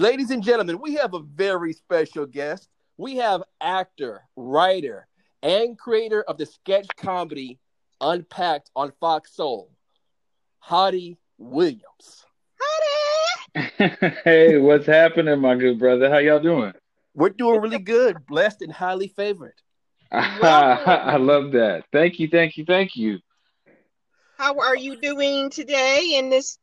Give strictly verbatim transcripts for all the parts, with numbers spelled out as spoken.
Ladies and gentlemen, we have a very special guest. We have actor, writer, and creator of the sketch comedy Unpacked on Fox Soul, Hottie Williams. Hey, what's happening, my good brother? How y'all doing? We're doing really good, blessed, and highly favored. I Welcome. love that. Thank you, thank you, thank you. How are you doing today in this?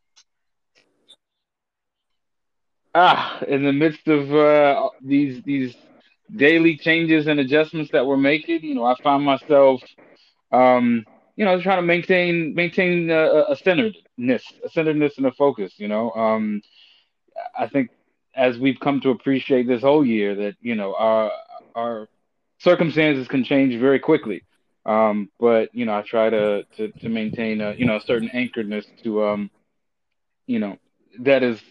Ah, in the midst of uh, these these daily changes and adjustments that we're making, you know, I find myself, um, you know, trying to maintain maintain uh, a centeredness, a centeredness and a focus. You know, um, I think as we've come to appreciate this whole year that you know our our circumstances can change very quickly. Um, but you know, I try to to to maintain a you know a certain anchoredness to um you know that is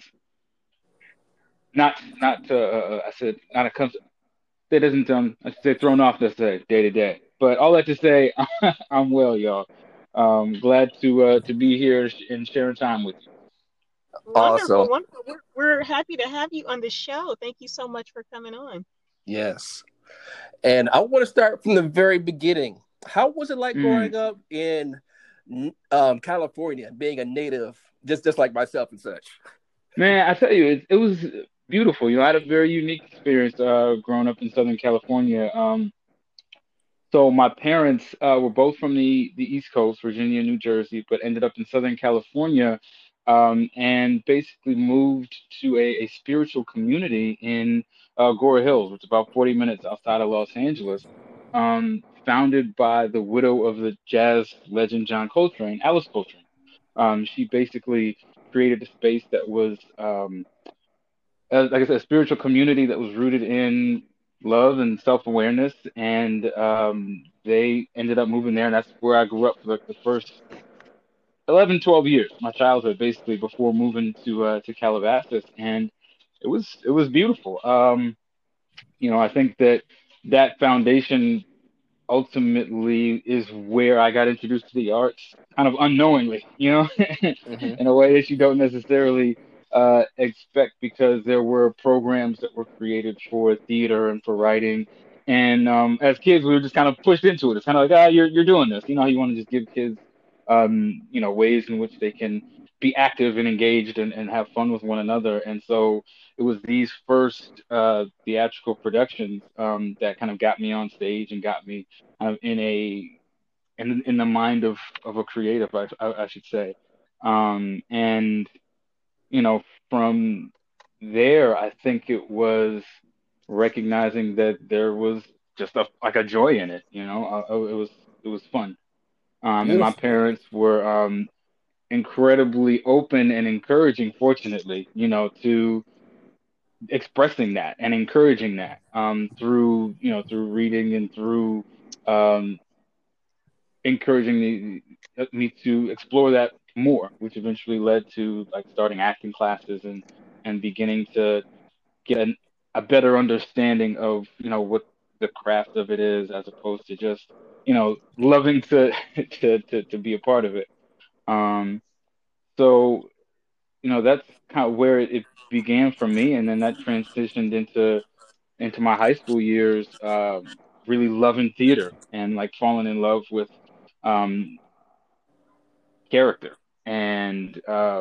not not uh, uh, I said not a com- that isn't um I should say thrown off this day day to day. But all that to say, I'm well, y'all. Um, glad to uh to be here and sharing time with you. Wonderful, Awesome. wonderful. We're, we're happy to have you on the show. Thank you so much for coming on. Yes. And I want to start from the very beginning. How was it like Mm. growing up in um, California, being a native, just just like myself and such? Man, I tell you, it, it was beautiful. You know, I had a very unique experience uh, growing up in Southern California. Um, so my parents uh, were both from the the East Coast, Virginia, New Jersey, but ended up in Southern California, um, and basically moved to a, a spiritual community in uh, Gore Hills, which is about forty minutes outside of Los Angeles, um, founded by the widow of the jazz legend John Coltrane, Alice Coltrane. Um, she basically created a space that was um, uh, like I said, a spiritual community that was rooted in love and self awareness. And um, they ended up moving there, and that's where I grew up for like the first eleven, twelve years, my childhood, basically, before moving to uh, to Calabasas. And it was it was beautiful. Um, you know, I think that that foundation ultimately is where I got introduced to the arts, kind of unknowingly, you know, Hmm. in a way that you don't necessarily uh, expect because there were programs that were created for theater and for writing. And um, as kids, we were just kind of pushed into it. It's kind of like, ah, you're you're doing this. You know how you want to just give kids, um, you know, ways in which they can be active and engaged and, and have fun with one another. And so it was these first uh, theatrical productions um, that kind of got me on stage and got me uh, in a in in the mind of of a creative, I I, I should say. Um, and you know, from there, I think it was recognizing that there was just a like a joy in it. You know, uh, it was it was fun. Um, and my Beautiful. parents were um, incredibly open and encouraging, fortunately, you know, to expressing that and encouraging that um, through you know through reading and through um, encouraging me me to explore that more, which eventually led to like starting acting classes and and beginning to get an, a better understanding of you know what the craft of it is, as opposed to just you know loving to to to, to be a part of it. Um, so you know that's kind of where it, it began for me, and then that transitioned into into my high school years, um, really loving theater and like falling in love with um, character and uh,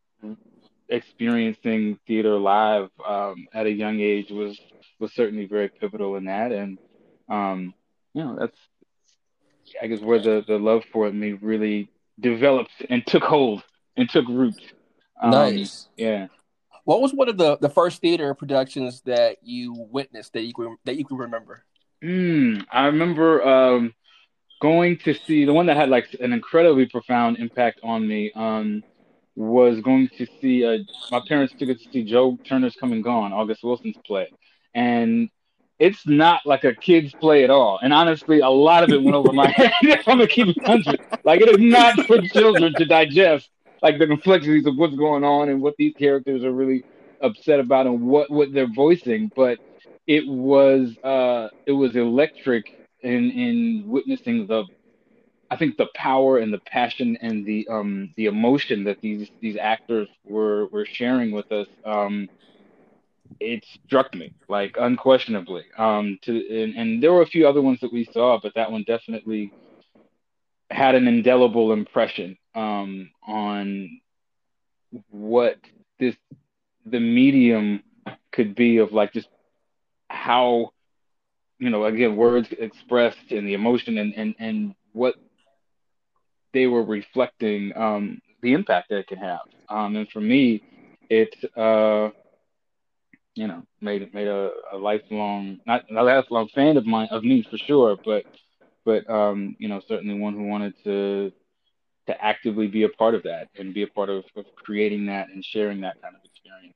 experiencing theater live um, at a young age was was certainly very pivotal in that. And um, you know, that's I guess where the the love for it me really developed and took hold and took root. Um, Nice. yeah. What was one of the, the first theater productions that you witnessed that you can, that you can remember? Mm, I remember um, going to see the one that had like an incredibly profound impact on me. Um, was going to see uh, my parents took us to see Joe Turner's Come and Gone, August Wilson's play, and it's not like a kid's play at all. And honestly, a lot of it went over my head. If I'm gonna keep it one hundred, like it is not for children to digest, like the complexities of what's going on and what these characters are really upset about and what what they're voicing. But it was uh it was electric in in witnessing the I think the power and the passion and the um the emotion that these these actors were were sharing with us. Um, it struck me like unquestionably. Um, to and, and there were a few other ones that we saw, but that one definitely had an indelible impression um, on what this the medium could be of like just how you know again words expressed and the emotion and and and what they were reflecting um, the impact that it can have. Um, and for me, it uh, you know made made a, a lifelong not a lifelong fan of mine of me for sure, but but um, you know certainly one who wanted to to actively be a part of that and be a part of, of creating that and sharing that kind of experience.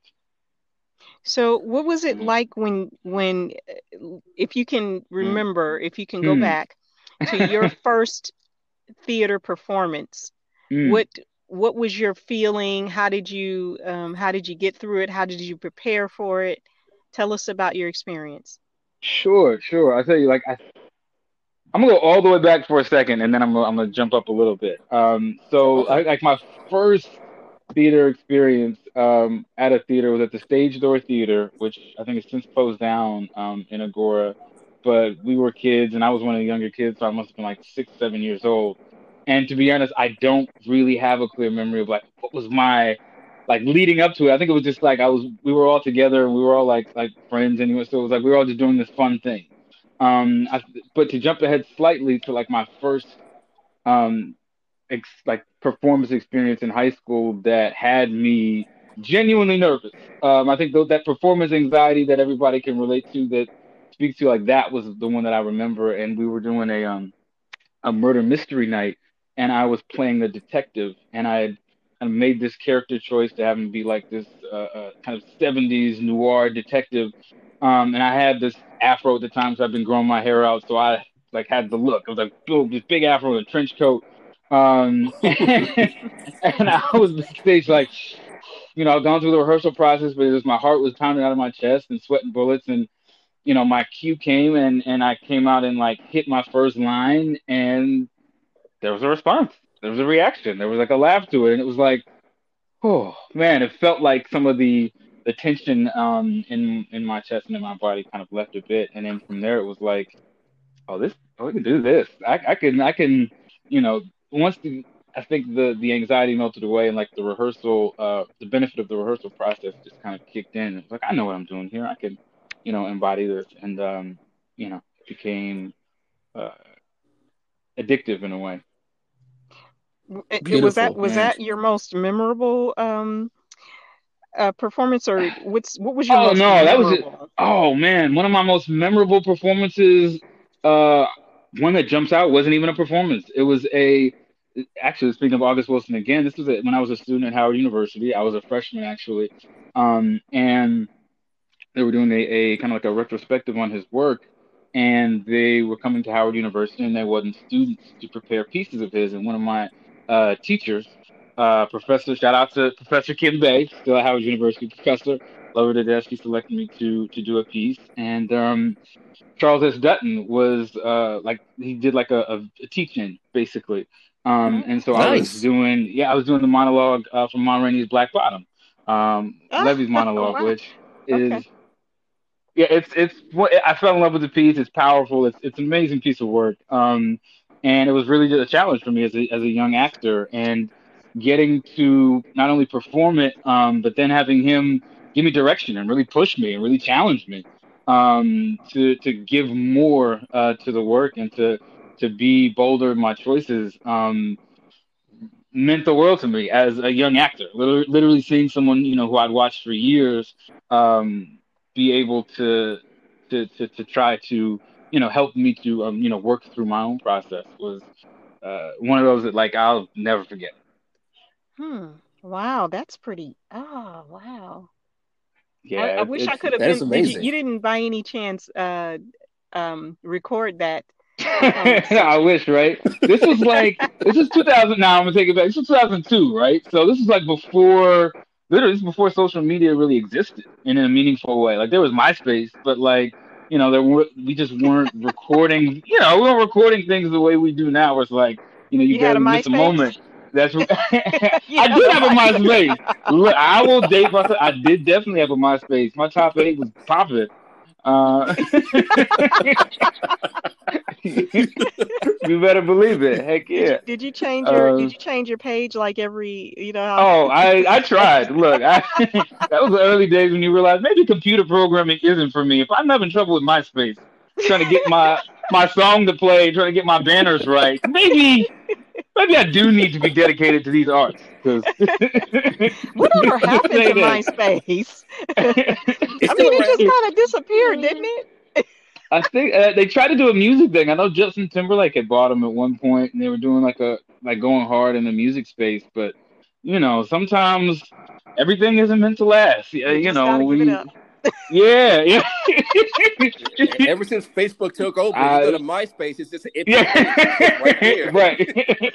So, what was it Mm, like when when uh, if you can mm, remember, if you can go mm, back to your first theater performance, mm. what what was your feeling? How did you um how did you get through it? How did you prepare for it? Tell us about your experience. Sure, sure. I'll tell you, like I, I'm gonna go all the way back for a second, and then I'm gonna, I'm gonna jump up a little bit. Um, so I, Okay. like my first theater experience um, at a theater was at the Stage Door Theater, which I think has since closed down um, in Agora. But we were kids, and I was one of the younger kids, so I must have been like six, seven years old. And to be honest, I don't really have a clear memory of like what was my like leading up to it. I think it was just like I was, we were all together, and we were all like like friends anyway. So it was like we were all just doing this fun thing. Um, I, but to jump ahead slightly to like my first um ex- like performance experience in high school that had me genuinely nervous. Um, I think though that performance anxiety that everybody can relate to that speaks to like that was the one that I remember. And we were doing a um a murder mystery night, and I was playing the detective, and I had kind of made this character choice to have him be like this uh, uh, kind of seventies noir detective. Um, and I had this afro at the time, so I've been growing my hair out, so I like had the look. I was like, boom, this big afro and a trench coat. Um, and, and I was backstage like, you know, I've gone through the rehearsal process, but it was my heart was pounding out of my chest and sweating bullets, and you know, my cue came and and I came out and like hit my first line, and there was a response. There was a reaction. There was like a laugh to it, and it was like, oh man, it felt like some of the the tension um in in my chest and in my body kind of left a bit, and then from there it was like, oh this, oh, we can do this. I I can I can, you know, once the I think the the anxiety melted away and like the rehearsal, uh, the benefit of the rehearsal process just kind of kicked in. It was like I know what I'm doing here. I can, you know, embody this, and um, you know, it became uh, addictive in a way. It, it was that Beautiful, was man. that your most memorable um uh, performance, or what's what was your Oh most no, that was it. memorable? Oh man, one of my most memorable performances. Uh, one that jumps out wasn't even a performance. It was a actually speaking of August Wilson again. This was a, when I was a student at Howard University. I was a freshman actually, um, and they were doing a, a kind of like a retrospective on his work, and they were coming to Howard University, and they wanted students to prepare pieces of his. And one of my uh, teachers, uh, Professor, shout out to Professor Kim Bay, still at Howard University, professor, love her to death. She selected me to to do a piece, and um, Charles S. Dutton was uh, like he did like a, a, a teach-in basically. Um, and so I was Nice. doing, yeah, I was doing the monologue uh, from Ma Rainey's Black Bottom, um, Ah, Levy's monologue, wow. which Okay. is yeah, it's it's what I fell in love with the piece. It's powerful. It's it's an amazing piece of work. Um, and it was really just a challenge for me as a as a young actor, and getting to not only perform it, um, but then having him give me direction and really push me and really challenge me um, to to give more uh, to the work and to to be bolder in my choices. Um, meant the world to me as a young actor. Literally, literally seeing someone you know who I'd watched for years um, be able to, to to to try to you know help me to um, you know work through my own process was uh, one of those that like I'll never forget. Hmm. Wow, that's pretty. Oh, wow. I, I Yeah, wish I it's. could have That is been. Did you? amazing. You didn't by any chance uh um record that performance? I wish, right? This was like this is two thousand. Now I'm gonna take it back. This was two thousand two, right? So this is like before, literally, this is before social media really existed in a meaningful way. Like there was MySpace, but like you know, there were we just weren't recording. You know, we weren't recording things the way we do now. Where it's like you know, you You had a barely miss a MySpace? moment. That's what You I have did a have a MySpace. MySpace. Look, I will date myself. I did definitely have a MySpace. My top eight was popping. Uh, you better believe it. Heck Did you yeah. did you change your Uh, did you change your page like every, you know how oh, I people I change tried. Look, I that was the early days when you realize maybe computer programming isn't for me. If I'm having trouble with MySpace, trying to get my my song to play, trying to get my banners right, maybe maybe I do need to be dedicated to these arts because whatever this happened to ain't MySpace? It's I still mean, it just around. kind of disappeared, didn't it? I think uh, they tried to do a music thing. I know Justin Timberlake had bought them at one point, and they were doing like a like going hard in the music space. But you know, sometimes everything isn't meant to last. Yeah, You you just got know, to give it we up. yeah yeah. Ever since Facebook took over, you go to I MySpace, it's just an empty page. It's just right yeah there. right.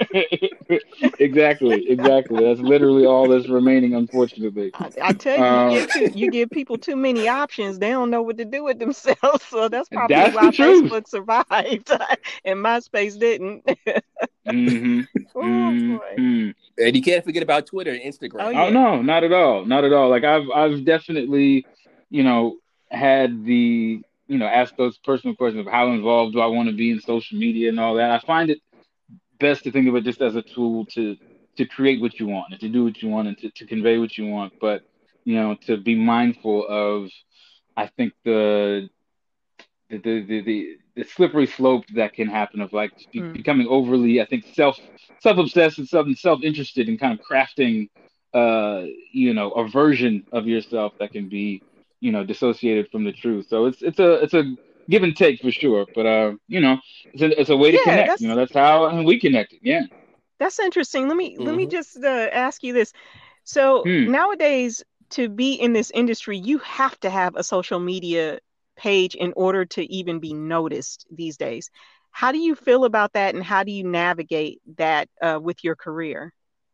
Exactly, exactly. That's literally all that's remaining, unfortunately. I, I tell you, you Um, get too you give people too many options, they don't know what to do with themselves. So that's probably that's the why truth. Facebook survived and MySpace didn't. hmm Oh boy. hmm And you can't forget about Twitter and Oh Instagram. Oh yeah. no, not at all, not at all. Like I've I've definitely, you know, had the you know ask those personal questions of how involved do I want to be in social media and all that. I find it best to think of it just as a tool to to create what you want and to do what you want and to, to convey what you want. But you know, to be mindful of, I think the the the the, the, the slippery slope that can happen of like be, Mm. becoming overly, I think, self self obsessed and self self interested and kind of crafting, uh, you know, a version of yourself that can be, you know, dissociated from the truth. So it's it's a it's a give and take for sure. But uh, you know, it's a it's a way to Yeah, connect. You know, that's that's how we connected. Yeah. that's interesting. Let me let me Hmm. just uh, ask you this. So Hmm. nowadays, to be in this industry, you have to have a social media page in order to even be noticed these days. How do you feel about that, and how do you navigate that uh, with your career?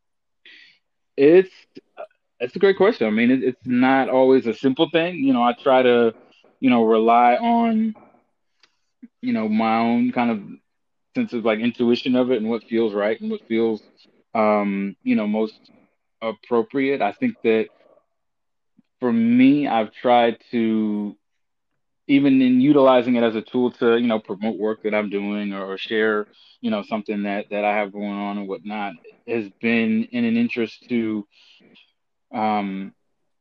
It's That's a great question. I mean, it, it's not always a simple thing. You know, I try to, you know, rely on, you know, my own kind of sense of like intuition of it and what feels right and what feels, um, you know, most appropriate. I think that for me, I've tried to, even in utilizing it as a tool to, you know, promote work that I'm doing or, or share, you know, something that that I have going on and whatnot, has been in an interest to um,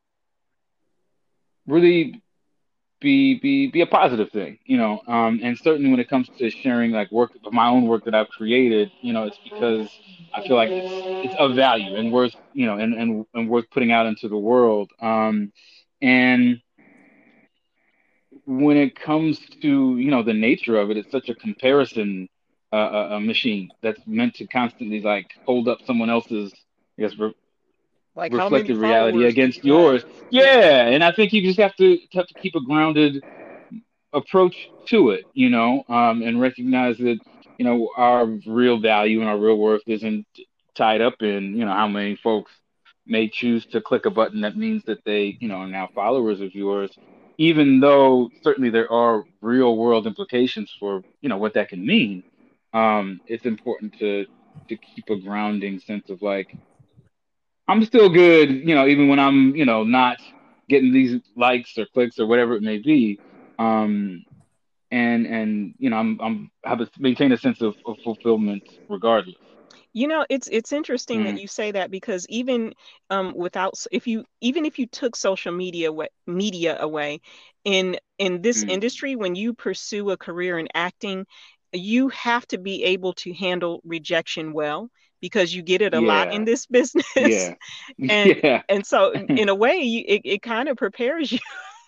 really be be be a positive thing, you know. Um, and certainly when it comes to sharing like work, my own work that I've created, you know, it's because I feel like it's it's of value and worth, you know, and and, and worth putting out into the world. Um, and when it comes to, you know, the nature of it, it's such a comparison uh, a, a machine that's meant to constantly like hold up someone else's, I guess, re- Like, how many reflected reality followers do against you have? yours. Yeah, and I think you just have to have to keep a grounded approach to it, you know, um, and recognize that, you know, our real value and our real worth isn't tied up in, you know, how many folks may choose to click a button that means that they, you know, are now followers of yours, even though certainly there are real world implications for, you know, what that can mean. Um, it's important to to keep a grounding sense of like, I'm still good, you know, even when I'm, you know, not getting these likes or clicks or whatever it may be. Um, and and you know I'm I'm have a, maintain a sense of, of fulfillment regardless. You know, it's it's interesting that Mm, you say that, because even um without s- if you even if you took social media away, media away in in this mm. industry, when you pursue a career in acting, you have to be able to handle rejection well, because you get it a lot in Yeah, this business. yeah, and yeah. and so in a way, you, it, it kind of prepares you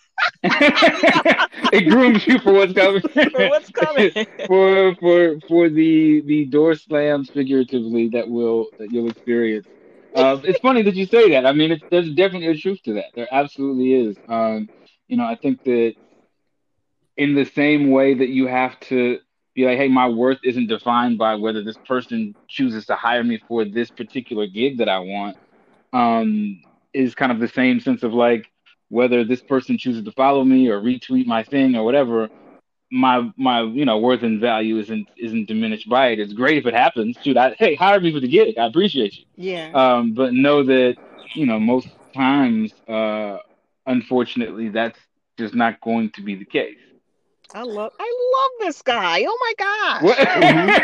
It grooms you for what's coming. for what's coming. for for for the the door slams figuratively that will that you'll experience. Uh, it's funny that you say that. I mean, it's, there's definitely a truth to that. There absolutely is. Um, you know, I think that in the same way that you have to be like, hey, my worth isn't defined by whether this person chooses to hire me for this particular gig that I want, um, is kind of the same sense of like whether this person chooses to follow me or retweet my thing or whatever. my my you know worth and value isn't isn't diminished by it. It's great if it happens. Shoot, I, hey, hire me for the gig. I appreciate you. Yeah. Um, but know that you know most times, uh, unfortunately, that's just not going to be the case. I love I love this guy. Oh my What? gosh. Mm-hmm.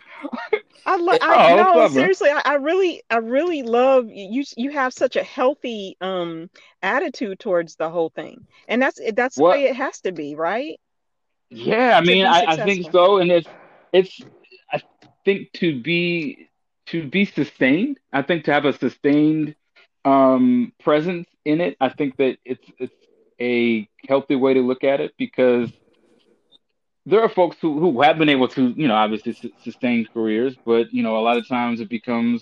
I love It, I Oh, that's no, clever. seriously, I, I really I really love you you have such a healthy um attitude towards the whole thing. And that's that's the What? way it has to be, right? Yeah, I To mean, be I, I think successful. so, and it's it's I think to be to be sustained. I think to have a sustained um presence in it. I think that it's it's a healthy way to look at it because there are folks who who have been able to, you know, obviously su- sustain careers, but you know, a lot of times it becomes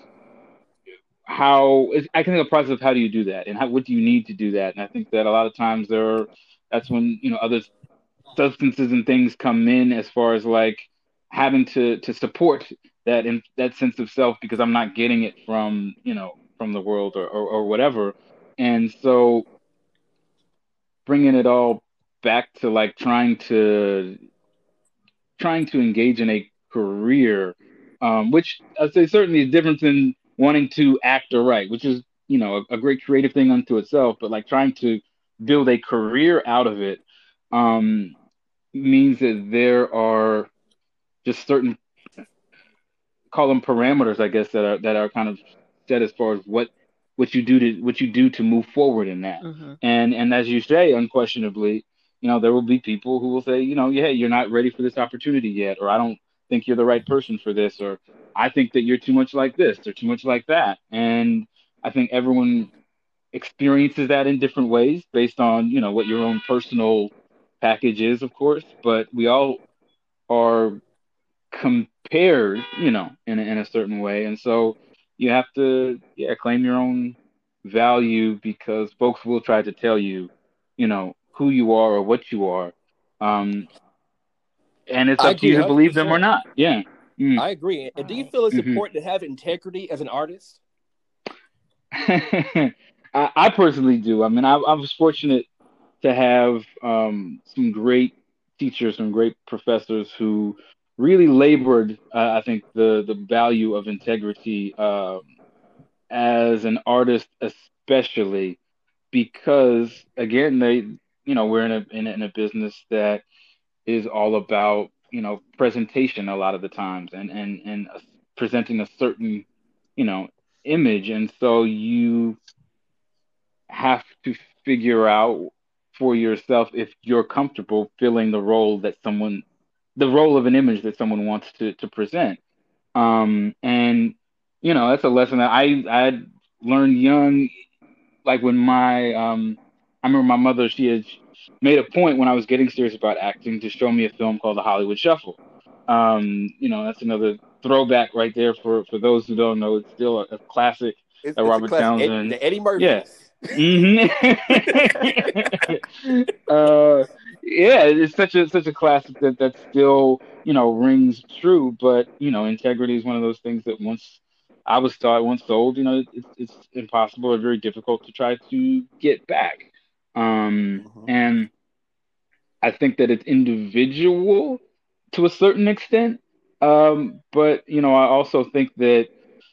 how it's, I think the process of how do you do that and how what do you need to do that, and I think that a lot of times there are, that's when you know other substances and things come in as far as like having to to support that in that sense of self because I'm not getting it from you know from the world or or, or whatever, and so bringing it all back to like trying to trying to engage in a career, um, which I'd say certainly is different than wanting to act or write, which is, you know, a, a great creative thing unto itself, but like trying to build a career out of it, um, means that there are just certain, call them parameters, I guess, that are that are kind of set as far as what what you do to what you do to move forward in that. Hmm. And and as you say, unquestionably, you know, there will be people who will say, you know, yeah, you're not ready for this opportunity yet, or I don't think you're the right person for this, or I think that you're too much like this or too much like that. And I think everyone experiences that in different ways based on, you know, what your own personal package is, of course, but we all are compared, you know, in a, in a certain way, and so you have to, yeah, claim your own value because folks will try to tell you, you know, who you are or what you are, um, and it's I up to agree you to believe them or one hundred percent. not. Yeah. Mm, I agree. And do you Right. feel it's hmm important to have integrity as an artist? I, I personally do. I mean, I, I was fortunate to have um, some great teachers, some great professors who really labored, uh, I think, the the value of integrity, um, as an artist, especially because, again, they, you know, we're in a in, a- in a business that is all about, you know, presentation a lot of the times, and and and presenting a certain, you know, image, and so you have to figure out for yourself if you're comfortable filling the role that someone the role of an image that someone wants to to present. Um and you know, that's a lesson that I I learned young, like when my um I remember my mother, she had made a point when I was getting serious about acting to show me a film called The Hollywood Shuffle. Um, you know, that's another throwback right there for for those who don't know. It's still a, a classic It's, that it's a Robert classic. Ed, Townsend. the Eddie Yeah. Murphys. hmm uh, yeah, it's such a such a classic that that still, you know, rings true. But you know, integrity is one of those things that once I was taught, once sold, you know, it's it's impossible or very difficult to try to get back. Um, Mhm. and I think that it's individual to a certain extent. Um, but you know, I also think that,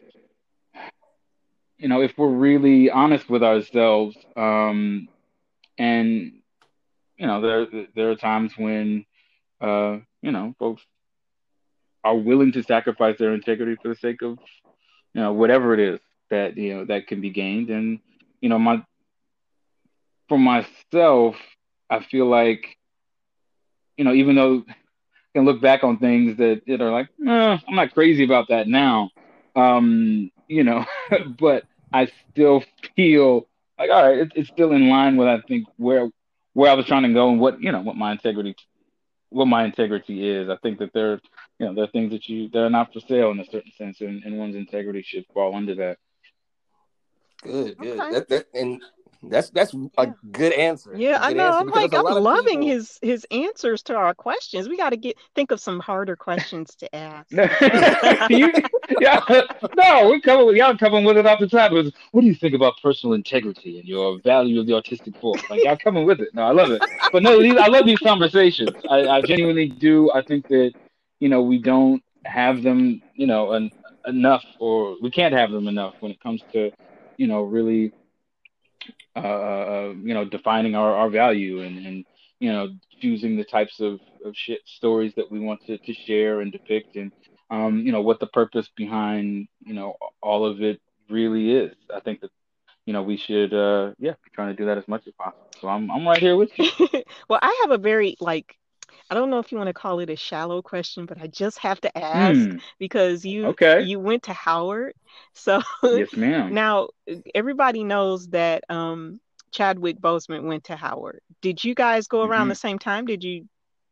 you know, if we're really honest with ourselves, um, and you know, there there are times when, uh, you know, folks are willing to sacrifice their integrity for the sake of, you know, whatever it is that, you know, that can be gained. And you know, my for myself, I feel like, you know, even though I can look back on things that, that are like, eh, I'm not crazy about that now, um, you know, but I still feel like, all right, it, it's still in line with, I think, where where I was trying to go and what, you know, what my integrity what my integrity is. I think that there, you know, there are things that you that are not for sale in a certain sense, and, and one's integrity should fall under that. Good, good. Okay. That, that, and That's that's a Yeah. good answer. Yeah, A I good know. answer I'm because like, there's a I'm lot of loving people. his his answers to our questions. We got to get think of some harder questions to ask. you, yeah, no, we're coming. Y'all coming with it off the top. It was, what do you think about personal integrity and your value of the artistic form? Like y'all coming with it. No, I love it. But no, these, I love these conversations. I, I genuinely do. I think that you know we don't have them, you know, en- enough, or we can't have them enough when it comes to, you know, really uh, uh, you know, defining our, our value and, and, you know, choosing the types of, of shit stories that we want to, to share and depict and, um, you know, what the purpose behind, you know, all of it really is. I think that, you know, we should, uh, yeah, be trying to do that as much as possible. So I'm, I'm right here with you. Well, I have a very like I don't know if you want to call it a shallow question, but I just have to ask Hmm. because you Okay. you went to Howard. So Yes, ma'am. now everybody knows that um Chadwick Boseman went to Howard. Did you guys go around Hmm. the same time? Did you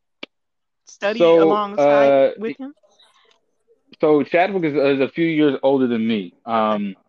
study So, alongside uh, with him? so Chadwick is, is a few years older than me. Okay. Um,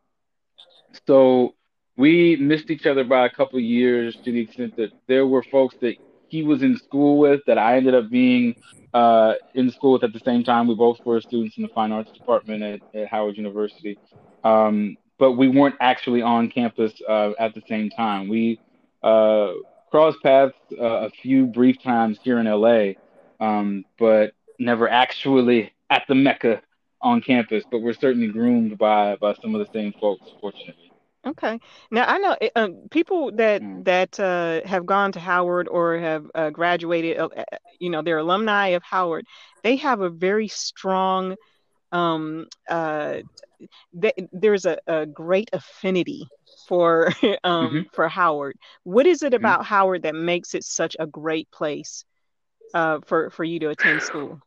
So we missed each other by a couple of years to the extent that there were folks that he was in school with that I ended up being uh, in school with at the same time. We both were students in the fine arts department at, at Howard University. Um, but we weren't actually on campus uh, at the same time. We uh, crossed paths uh, a few brief times here in L A, um, but never actually at the Mecca on campus. But we're certainly groomed by by some of the same folks, fortunately. Okay. Now I know uh, um, people that Mm. that uh, have gone to Howard or have uh, graduated. Uh, uh, you know, they're alumni of Howard. They have a very strong um, uh, th- there's a, a great affinity for Hmm. um, for Howard. What is it Hmm. about Howard that makes it such a great place uh, for for you to attend school?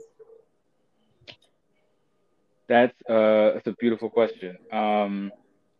That's uh, that's a beautiful question. Um,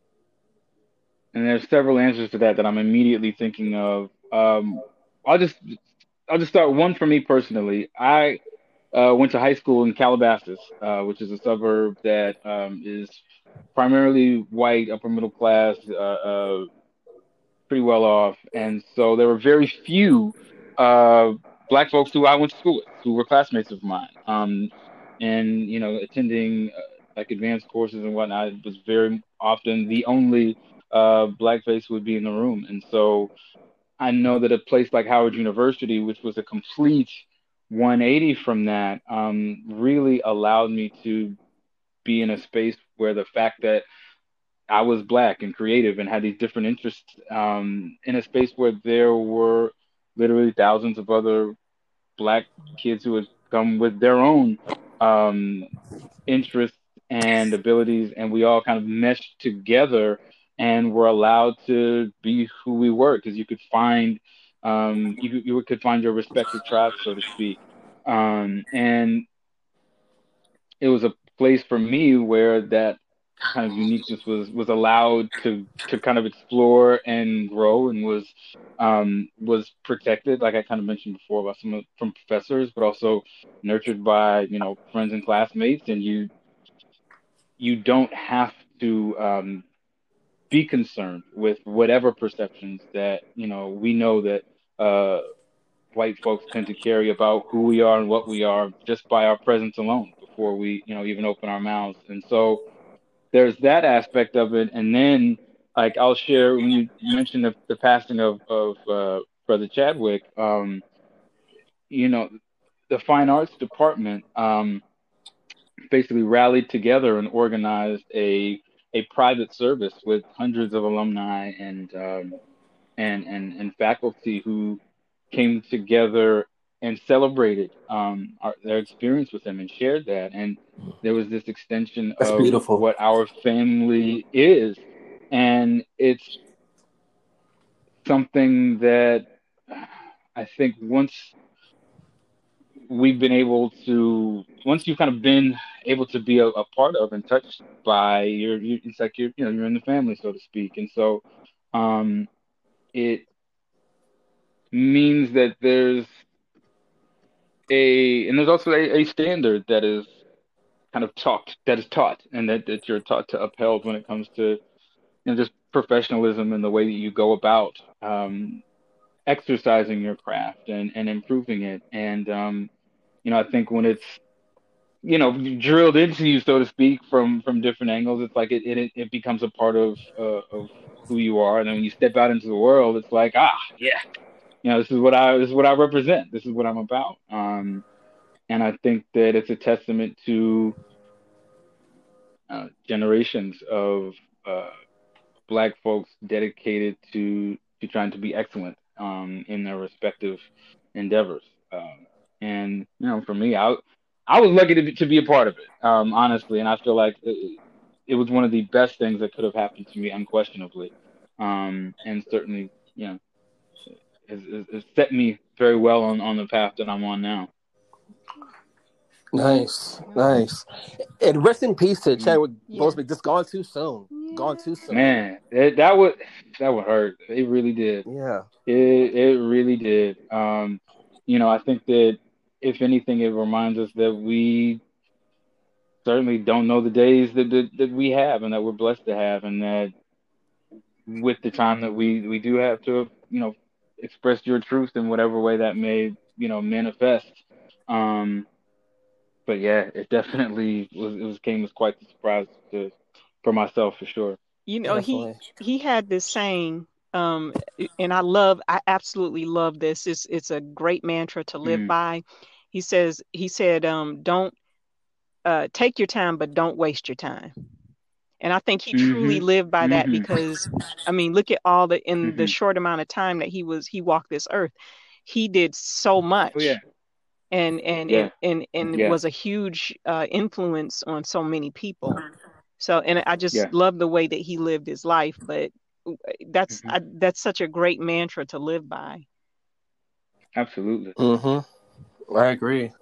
and there's several answers to that that I'm immediately thinking of. Um, I'll just I'll just start one for me personally. I uh, went to high school in Calabasas, uh, which is a suburb that um, is primarily white, upper middle class, uh, uh, pretty well off, and so there were very few uh, black folks who I went to school with, who were classmates of mine. Um, and you know, attending uh, like advanced courses and whatnot was very often the only uh, black face who would be in the room, and so I know that a place like Howard University, which was a complete one eighty from that, um, really allowed me to be in a space where the fact that I was black and creative and had these different interests um, in a space where there were literally thousands of other black kids who had come with their own um, interests and abilities, and we all kind of meshed together and were allowed to be who we were because you could find um, you, you could find your respective tribes, so to speak. Um, and it was a place for me where that kind of uniqueness was was allowed to to kind of explore and grow and was um was protected like I kind of mentioned before about some of, from professors but also nurtured by you know friends and classmates and you you don't have to um be concerned with whatever perceptions that you know we know that uh white folks tend to carry about who we are and what we are just by our presence alone before we you know even open our mouths and so there's that aspect of it. And then, like, I'll share when you mentioned the, the passing of of uh, Brother Chadwick. Um, you know, the fine arts department um, basically rallied together and organized a a private service with hundreds of alumni and um, and and and faculty who came together and celebrated um, our, their experience with him and shared that. And there was this extension That's of beautiful. what our family is, and it's something that I think once we've been able to, once you've kind of been able to be a, a part of and touched by your, you, it's like you're, you know, you're in the family, so to speak. And so, um, it means that there's a and there's also a, a standard that is kind of taught that is taught and that, that you're taught to upheld when it comes to you know just professionalism in the way that you go about um, exercising your craft and, and improving it. And, um, you know, I think when it's, you know, drilled into you, so to speak, from, from different angles, it's like it, it, it becomes a part of, uh, of who you are. And then when you step out into the world, it's like, ah, yeah, you know, this is what I, this is what I represent. This is what I'm about. Um, and I think that it's a testament to uh, generations of, uh, Black folks dedicated to to trying to be excellent um, in their respective endeavors. Um, and you know, for me, I I was lucky to be, to be a part of it, um, honestly, and I feel like it, it was one of the best things that could have happened to me, unquestionably, um, and certainly, you know, has, has has set me very well on, on the path that I'm on now. Nice, nice. And rest in peace to Chadwick Yeah. Boseman. Just gone too soon. Gone too soon. Man, that, that would that would hurt. It really did. Yeah. It it really did. Um, you know, I think that if anything, it reminds us that we certainly don't know the days that, that that we have and that we're blessed to have, and that with the time that we we do have to, you know, express your truth in whatever way that may, you know, manifest. Um, but yeah, it definitely was. It was came as quite the surprise to for myself for sure. You know, he Definitely. he had this saying, um, and I love, I absolutely love this. It's it's a great mantra to live Mm, by. He says, he said, um, don't uh, take your time, but don't waste your time. And I think he truly mhm. lived by that Mhm. because, I mean, look at all the in the Mhm. short amount of time that he was he walked this earth, he did so Oh yeah. much, and and Yeah. and and, and Yeah. was a huge uh, influence on so many people. So, and I just Yeah. love the way that he lived his life. But uh, that's Mhm. I, that's such a great mantra to live by. Absolutely. Mm-hmm. I agree.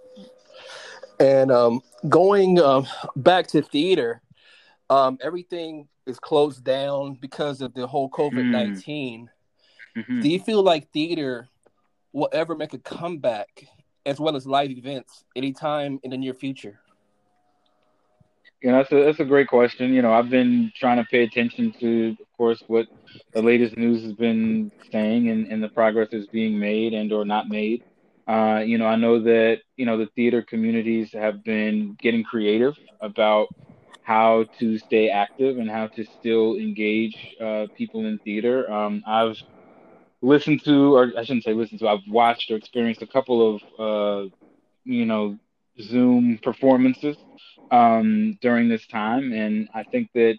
And um, going um, back to theater, um, everything is closed down because of the whole COVID Mm. nineteen. Mhm. Do you feel like theater will ever make a comeback as well as live events anytime in the near future? You know, that's a that's a great question. You know, I've been trying to pay attention to, of course, what the latest news has been saying and, and the progress is being made and or not made. Uh, you know, I know that, you know, the theater communities have been getting creative about how to stay active and how to still engage uh, people in theater. Um, I've listened to, or I shouldn't say listened to, I've watched or experienced a couple of uh, you know, Zoom performances um, during this time. And I think that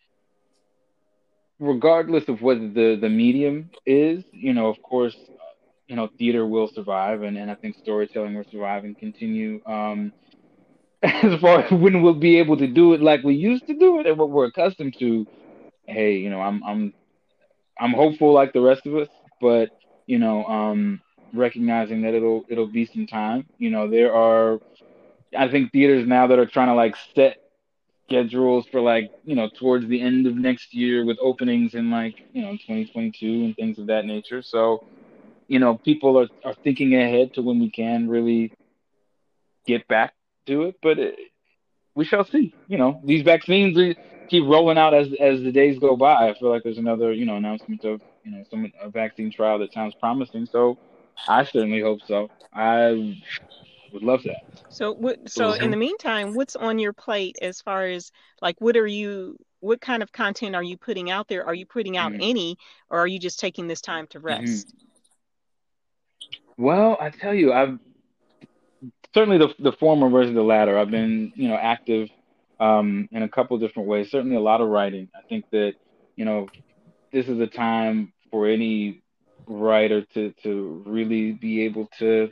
regardless of what the, the medium is, you know, of course, you know, theater will survive, and, and I think storytelling will survive and continue. Um, as far as when we'll be able to do it like we used to do it and what we're accustomed to, hey, you know, I'm I'm I'm hopeful like the rest of us, but you know, um, recognizing that it'll it'll be some time. You know, there are I think theaters now that are trying to like set schedules for like, you know, towards the end of next year with openings in like, you know, twenty twenty-two and things of that nature. So, you know, people are, are thinking ahead to when we can really get back to it, but it, we shall see. You know, these vaccines uh, keep rolling out as as the days go by. I feel like there's another, you know, announcement of, you know, some a vaccine trial that sounds promising. So I certainly hope so. I would love that. So what? So in Hmm. the meantime, what's on your plate as far as like what are you? What kind of content are you putting out there? Are you putting out any, or are you just taking this time to Hmm. rest? Well, I tell you, I've certainly the the former versus the latter. I've been, you know, active um, in a couple different ways. Certainly a lot of writing. I think that, you know, this is a time for any writer to to really be able to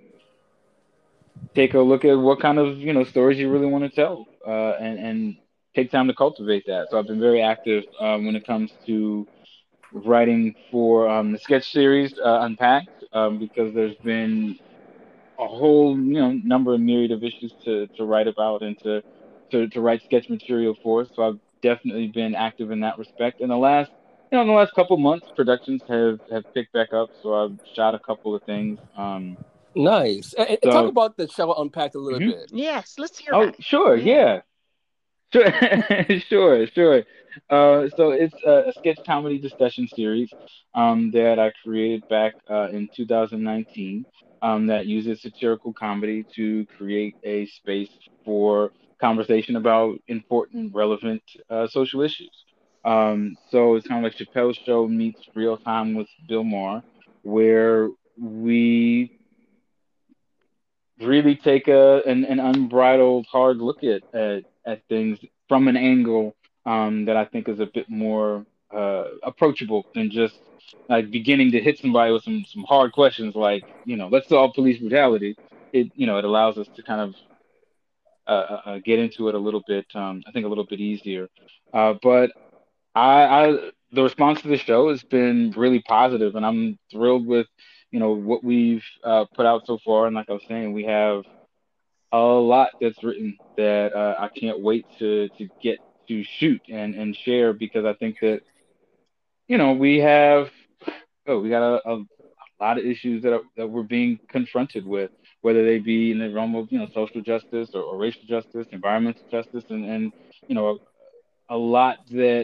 take a look at what kind of, you know, stories you really want to tell, uh, and and take time to cultivate that. So I've been very active um, when it comes to writing for um, the sketch series uh, Unpacked, um, because there's been a whole, you know, number of myriad of issues to to write about and to to to write sketch material for. So I've definitely been active in that respect. In the last, you know, in the last couple months, productions have have picked back up. So I've shot a couple of things. Um, Nice. And, and talk so about the show Unpacked a little mhm. bit. Yes, let's hear Oh, about it. sure, Yeah. yeah. Sure, sure, sure. Uh, so it's a, a sketch comedy discussion series um, that I created back uh, in two thousand nineteen um, that uses satirical comedy to create a space for conversation about important, relevant uh, social issues. Um, so it's kind of like Chappelle's Show meets Real Time with Bill Maher, where we really take a an, an unbridled hard look at, at at things from an angle um, that I think is a bit more uh, approachable than just like beginning to hit somebody with some some hard questions like, you know, let's solve police brutality. It you know it allows us to kind of uh, uh, uh, get into it a little bit, um, I think a little bit easier. Uh, but I, I the response to the show has been really positive, and I'm thrilled with you know what we've uh, put out so far. And like I was saying, we have a lot that's written that uh, I can't wait to to get to shoot and and share because I think that you know we have oh we got a, a lot of issues that are, that we're being confronted with, whether they be in the realm of you know social justice or, or racial justice, environmental justice, and and you know a, a lot that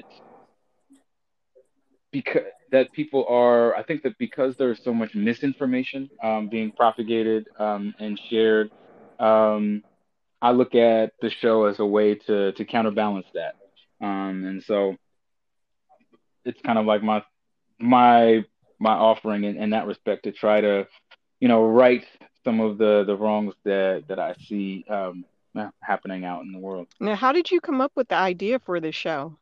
because that people are I think that because there's so much misinformation um, being propagated um, and shared. Um, I look at the show as a way to to counterbalance that. Um, and so it's kind of like my my my offering in, in that respect to try to you know right some of the the wrongs that that I see um, uh, happening out in the world. Now, how did you come up with the idea for this show?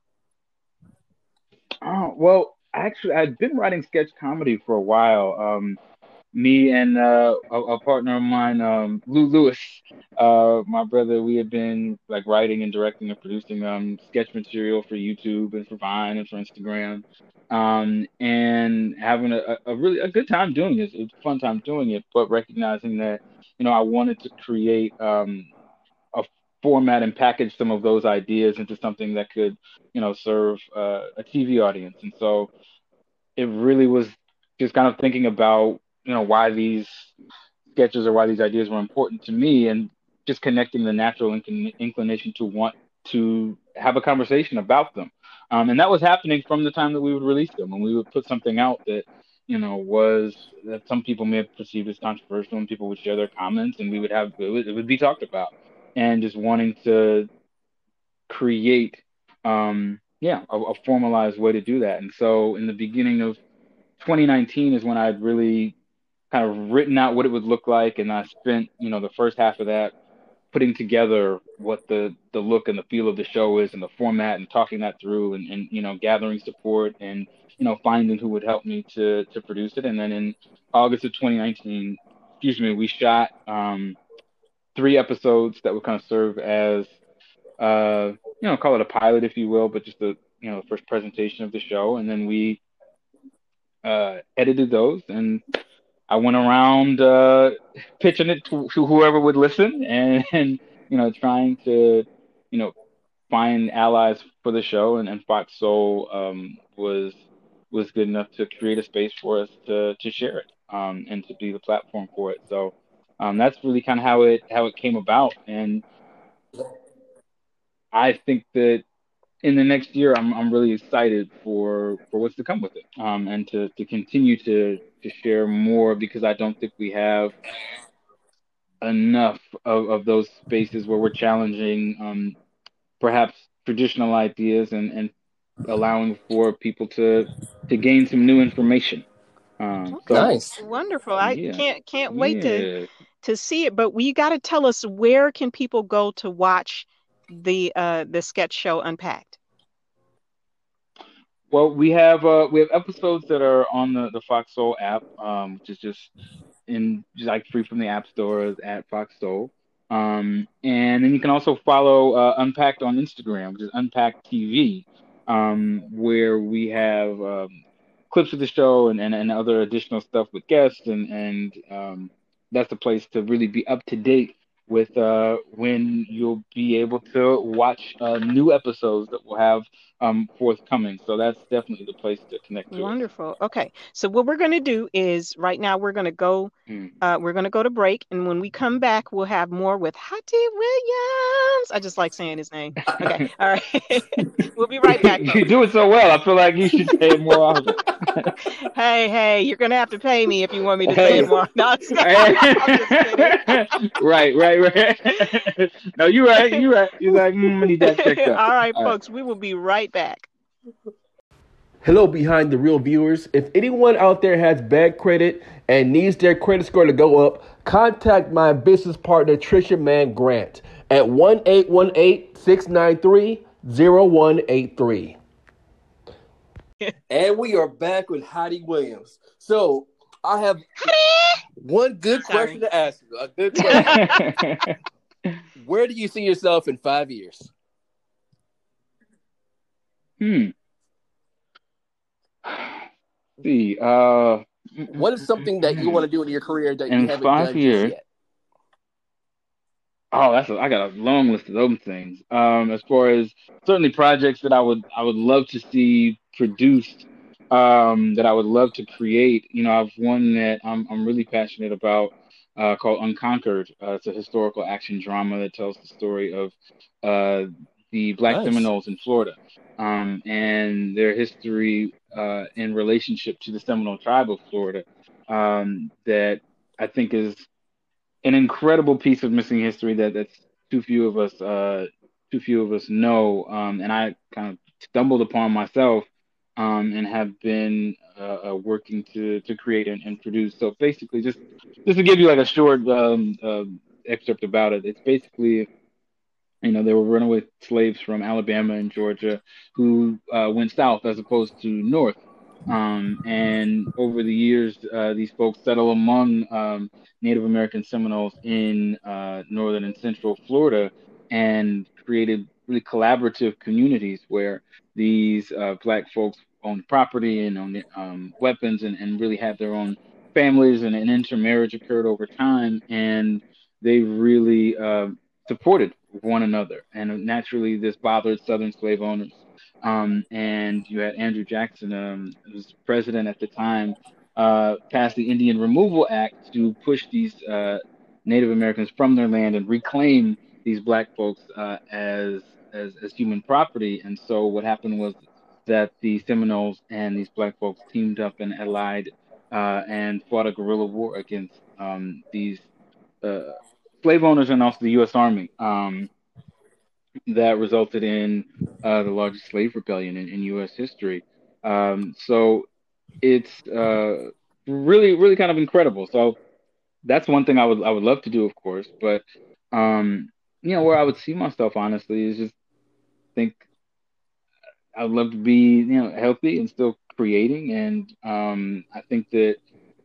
Oh, well, actually, I'd been writing sketch comedy for a while. Um, me and uh, a, a partner of mine, um, Lou Lewis, uh, my brother, we had been like writing and directing and producing um, sketch material for YouTube and for Vine and for Instagram, um, and having a, a really a good time doing it. It was a fun time doing it, but recognizing that you know I wanted to create um, a format and package some of those ideas into something that could you know serve uh, a T V audience, and so it really was just kind of thinking about you know why these sketches or why these ideas were important to me and just connecting the natural inclin- inclination to want to have a conversation about them. Um, and that was happening from the time that we would release them and we would put something out that you know was that some people may have perceived as controversial and people would share their comments and we would have it would, it would be talked about and just wanting to create um yeah a, a formalized way to do that. And so in the beginning of twenty nineteen is when I'd really kind of written out what it would look like, and I spent you know the first half of that putting together what the the look and the feel of the show is and the format and talking that through and, and you know gathering support and you know finding who would help me to to produce it. And then in August of twenty nineteen, excuse me, we shot um three episodes that would kind of serve as uh you know call it a pilot if you will, but just the you know the first presentation of the show. And then we uh edited those and I went around uh, pitching it to, to whoever would listen, and, and you know, trying to, you know, find allies for the show. And, and Fox Soul um, was was good enough to create a space for us to to share it um, and to be the platform for it. So um, that's really kind of how it how it came about. And I think that in the next year, I'm I'm really excited for for what's to come with it, um, and to to continue to to share more because I don't think we have enough of, of those spaces where we're challenging um, perhaps traditional ideas and, and allowing for people to to gain some new information. Um, Okay, so Nice. wonderful. I yeah, can't can't wait to yeah. to see it. But we got to tell us, where can people go to watch the uh the sketch show Unpacked? Well, we have uh, we have episodes that are on the the Fox Soul app, um, which is just in just like free from the app stores at Fox Soul. Um, and then you can also follow uh, Unpacked on Instagram, which is Unpacked T V, um, where we have um, clips of the show and, and, and other additional stuff with guests, and and um, that's the place to really be up to date with uh, when you'll be able to watch uh, new episodes that will have um, forthcoming. So that's definitely the place to connect to us. Wonderful. Okay. So what we're going to do is right now we're going to go Mm. uh, we're going to go to break, and when we come back, we'll have more with Hattie Williams. I just like saying his name. Okay. All right. We'll be right back, You folks. do it so well. I feel like you should say it more often. Hey, hey, you're going to have to pay me if you want me to say Hey. it more. No, I'm just I'm just kidding. Right, right, right. No, you're right. You're right. You're like, mm, I need that checked out. All right, All right. folks, we will be right back. Hello, Behind the Real viewers. If anyone out there has bad credit and needs their credit score to go up, contact my business partner, Trisha Mann Grant, at one eight one eight, six nine three, zero one eight three. And we are back with Hattie Williams. So I have one good Sorry. question to ask you. A good question. Where do you see yourself in five years? Hmm. Let's see, uh, What is something that you want to do in your career that In you haven't five done years? just yet? Oh, that's a, I got a long list of those things. Um, as far as certainly projects that I would I would love to see produced, um, that I would love to create. You know, I've one that I'm I'm really passionate about, uh, called Unconquered. Uh, it's a historical action drama that tells the story of uh, the Black Nice. Seminoles in Florida, um, and their history uh, in relationship to the Seminole tribe of Florida. Um, that I think is an incredible piece of missing history that that's too few of us uh too few of us know, um and I kind of stumbled upon myself, um and have been uh, uh working to to create and, and produce. So basically, just just to give you like a short um uh, excerpt about it, it's basically, you know, there were runaway slaves from Alabama and Georgia who uh, went south as opposed to north. Um, and over the years, uh, these folks settle among um, Native American Seminoles in uh, northern and central Florida, and created really collaborative communities where these uh, Black folks owned property and owned um, weapons, and, and really had their own families, and an intermarriage occurred over time. And they really uh, supported one another. And naturally, this bothered Southern slave owners. Um, and you had Andrew Jackson, um, who was president at the time, uh, passed the Indian Removal Act to push these uh, Native Americans from their land and reclaim these Black folks uh, as, as as human property. And so what happened was that the Seminoles and these Black folks teamed up and allied uh, and fought a guerrilla war against um, these uh, slave owners and also the U S Army. Um, that resulted in uh, the largest slave rebellion in, in U S history. Um, so it's uh, really, really kind of incredible. So that's one thing I would I would love to do, of course. But um, you know, where I would see myself, honestly, is just think I would love to be, you know, healthy and still creating. And um, I think that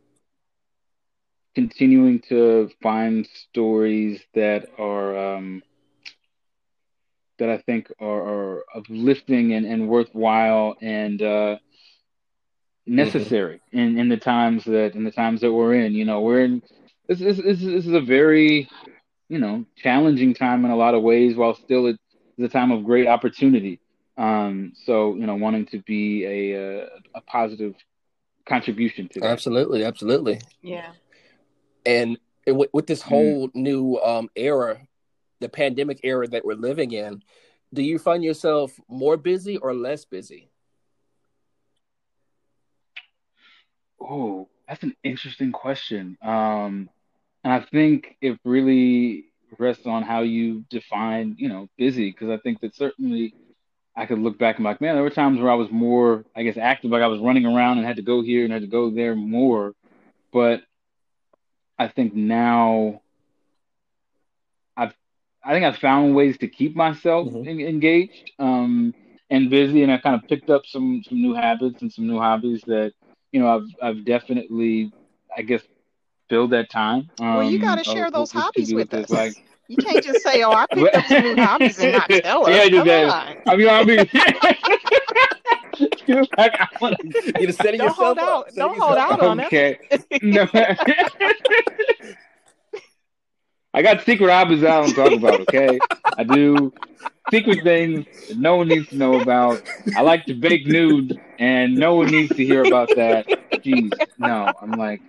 continuing to find stories that are um, that I think are, are uplifting and, and worthwhile and uh, necessary mm-hmm. in, in the times that in the times that we're in. You know, we're in this, this, this, this is a very, you know, challenging time in a lot of ways, while still it's a time of great opportunity. Um, so, you know, wanting to be a a, a positive contribution to that. Absolutely, absolutely. Yeah. And, and with, with this whole mm. new um, era, the pandemic era that we're living in, do you find yourself more busy or less busy? Oh, that's an interesting question. Um, and I think it really rests on how you define, you know, busy. Because I think that certainly I could look back and be like, man, there were times where I was more, I guess, active, like I was running around and had to go here and had to go there more. But I think now I've I think I've found ways to keep myself mm-hmm. en- engaged um, and busy, and I kind of picked up some some new habits and some new hobbies that, you know, I've I've definitely, I guess, filled that time. Um, well, you got to share those hobbies with us. Like, you can't just say, "Oh, I picked up some new hobbies," and not tell us. Yeah, Come that. on. I mean, I mean, like, I wanna, you're setting don't yourself hold up. out. Don't hold out on okay. us. No. I got secret hobbies I don't talk about. Okay, I do secret things that no one needs to know about. I like to bake nude, and no one needs to hear about that. Jeez, no. I'm like,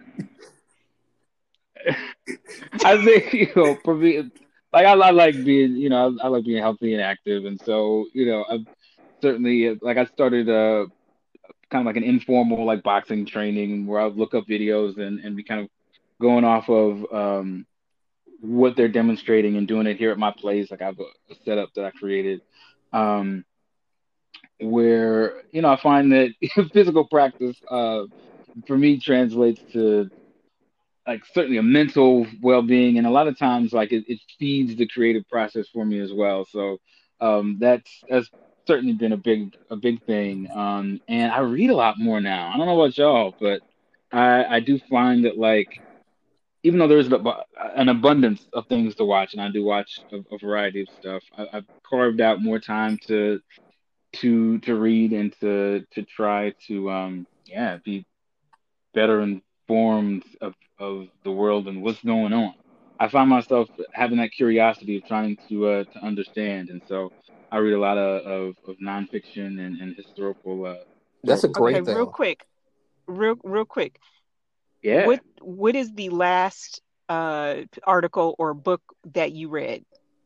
I think you know, for me, like I, I like being, you know, I, I like being healthy and active, and so you know, I've certainly like I started uh kind of like an informal like boxing training where I would look up videos and and be kind of going off of um what they're demonstrating and doing it here at my place. Like I have a, a setup that I created. Um, where you know I find that physical practice uh, for me translates to like certainly a mental well-being, and a lot of times like it, it feeds the creative process for me as well. So um, that's that's certainly been a big a big thing. Um, and I read a lot more now. I don't know about y'all, but I I do find that like even though there's an abundance of things to watch, and I do watch a, a variety of stuff, I, I've carved out more time to to to read and to to try to um yeah be better informed of of the world and what's going on. I find myself having that curiosity of trying to uh, to understand, and so I read a lot of of, of nonfiction and, and historical uh, That's a historical Okay, great fiction. real thing. quick, real real quick. Yeah, What what is the last uh article or book that you read,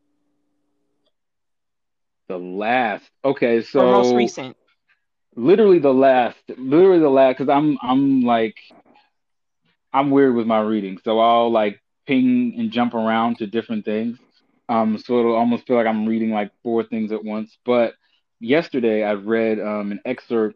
the last. Okay, or most so recent? literally the last, literally the last, because I'm I'm like I'm weird with my reading, so I'll like ping and jump around to different things. Um, so it'll almost feel like I'm reading like four things at once. But yesterday I read um, an excerpt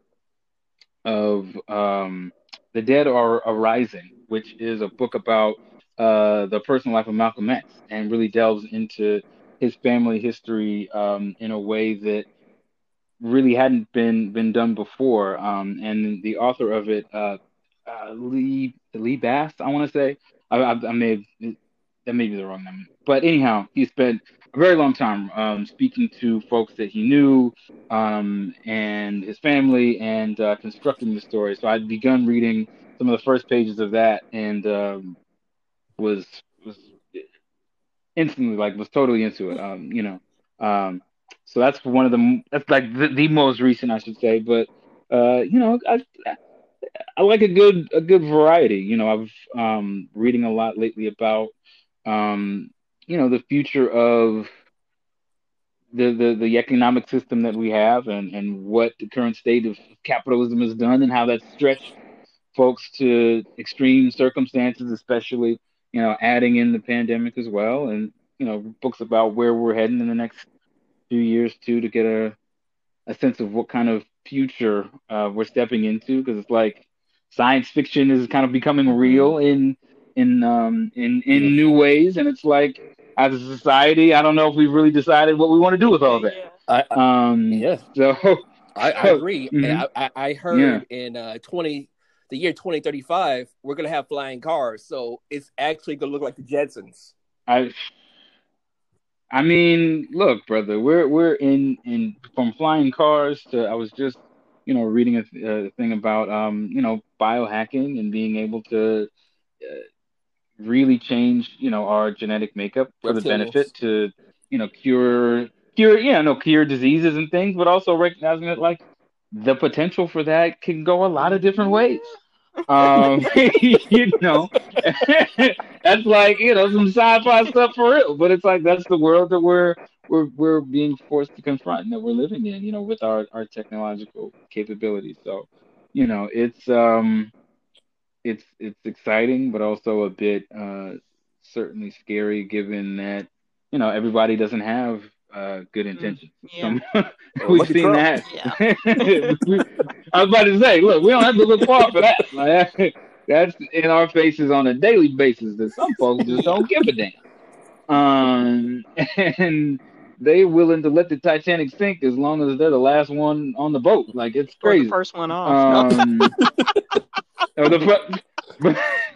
of um, The Dead Are Arising, which is a book about uh, the personal life of Malcolm X and really delves into his family history um, in a way that really hadn't been been done before. Um, and the author of it, uh, uh, Lee Lee Bass, I want to say, I, I, I may have that may be the wrong name, but anyhow, he spent a very long time um, speaking to folks that he knew um, and his family and uh, constructing the story. So I'd begun reading some of the first pages of that and um, was was instantly like was totally into it. Um, you know, um, so that's one of the that's like the, the most recent I should say. But uh, you know, I I like a good a good variety. You know, I've um reading a lot lately about um you know the future of the, the, the economic system that we have and, and what the current state of capitalism has done and how that's stretched folks to extreme circumstances, especially, you know, adding in the pandemic as well. And, you know, books about where we're heading in the next few years too, to get a, a sense of what kind of future uh, we're stepping into. Because it's like science fiction is kind of becoming Hmm. real in in um in Mm. in new ways, and it's like as a society, I don't know if we've really decided what we want to do with all that. Yeah. I, I Um, yeah, so, I, I so agree. And mhm, I, I, I yeah. heard in uh twenty the year twenty thirty five we're gonna have flying cars, so it's actually gonna look like the Jetsons. I I mean, look, brother, we're we're in in from flying cars to I was just, you know, reading a, th- a thing about um, you know, biohacking and being able to uh, really change, you know, our genetic makeup for the benefit Reptilians. to, you know, cure cure yeah, no, cure diseases and things, but also recognizing that like the potential for that can go a lot of different ways. Yeah. Um, you know, that's like, you know, some sci-fi stuff for real, but it's like that's the world that we're we're we're being forced to confront and that we're living in, you know, with our our technological capabilities. So, you know, it's um it's it's exciting, but also a bit uh certainly scary given that, you know, everybody doesn't have uh good Mm, intentions. yeah. Some Well, we've look at seen Trump. that. Yeah. We- I was about to say, look, we don't have to look far for that. Like, that's in our faces on a daily basis that some folks just Yeah. don't give a damn. Um, and they willing to let the Titanic sink as long as they're the last one on the boat. Like it's Or the crazy. first one off. No. Um, or the fir-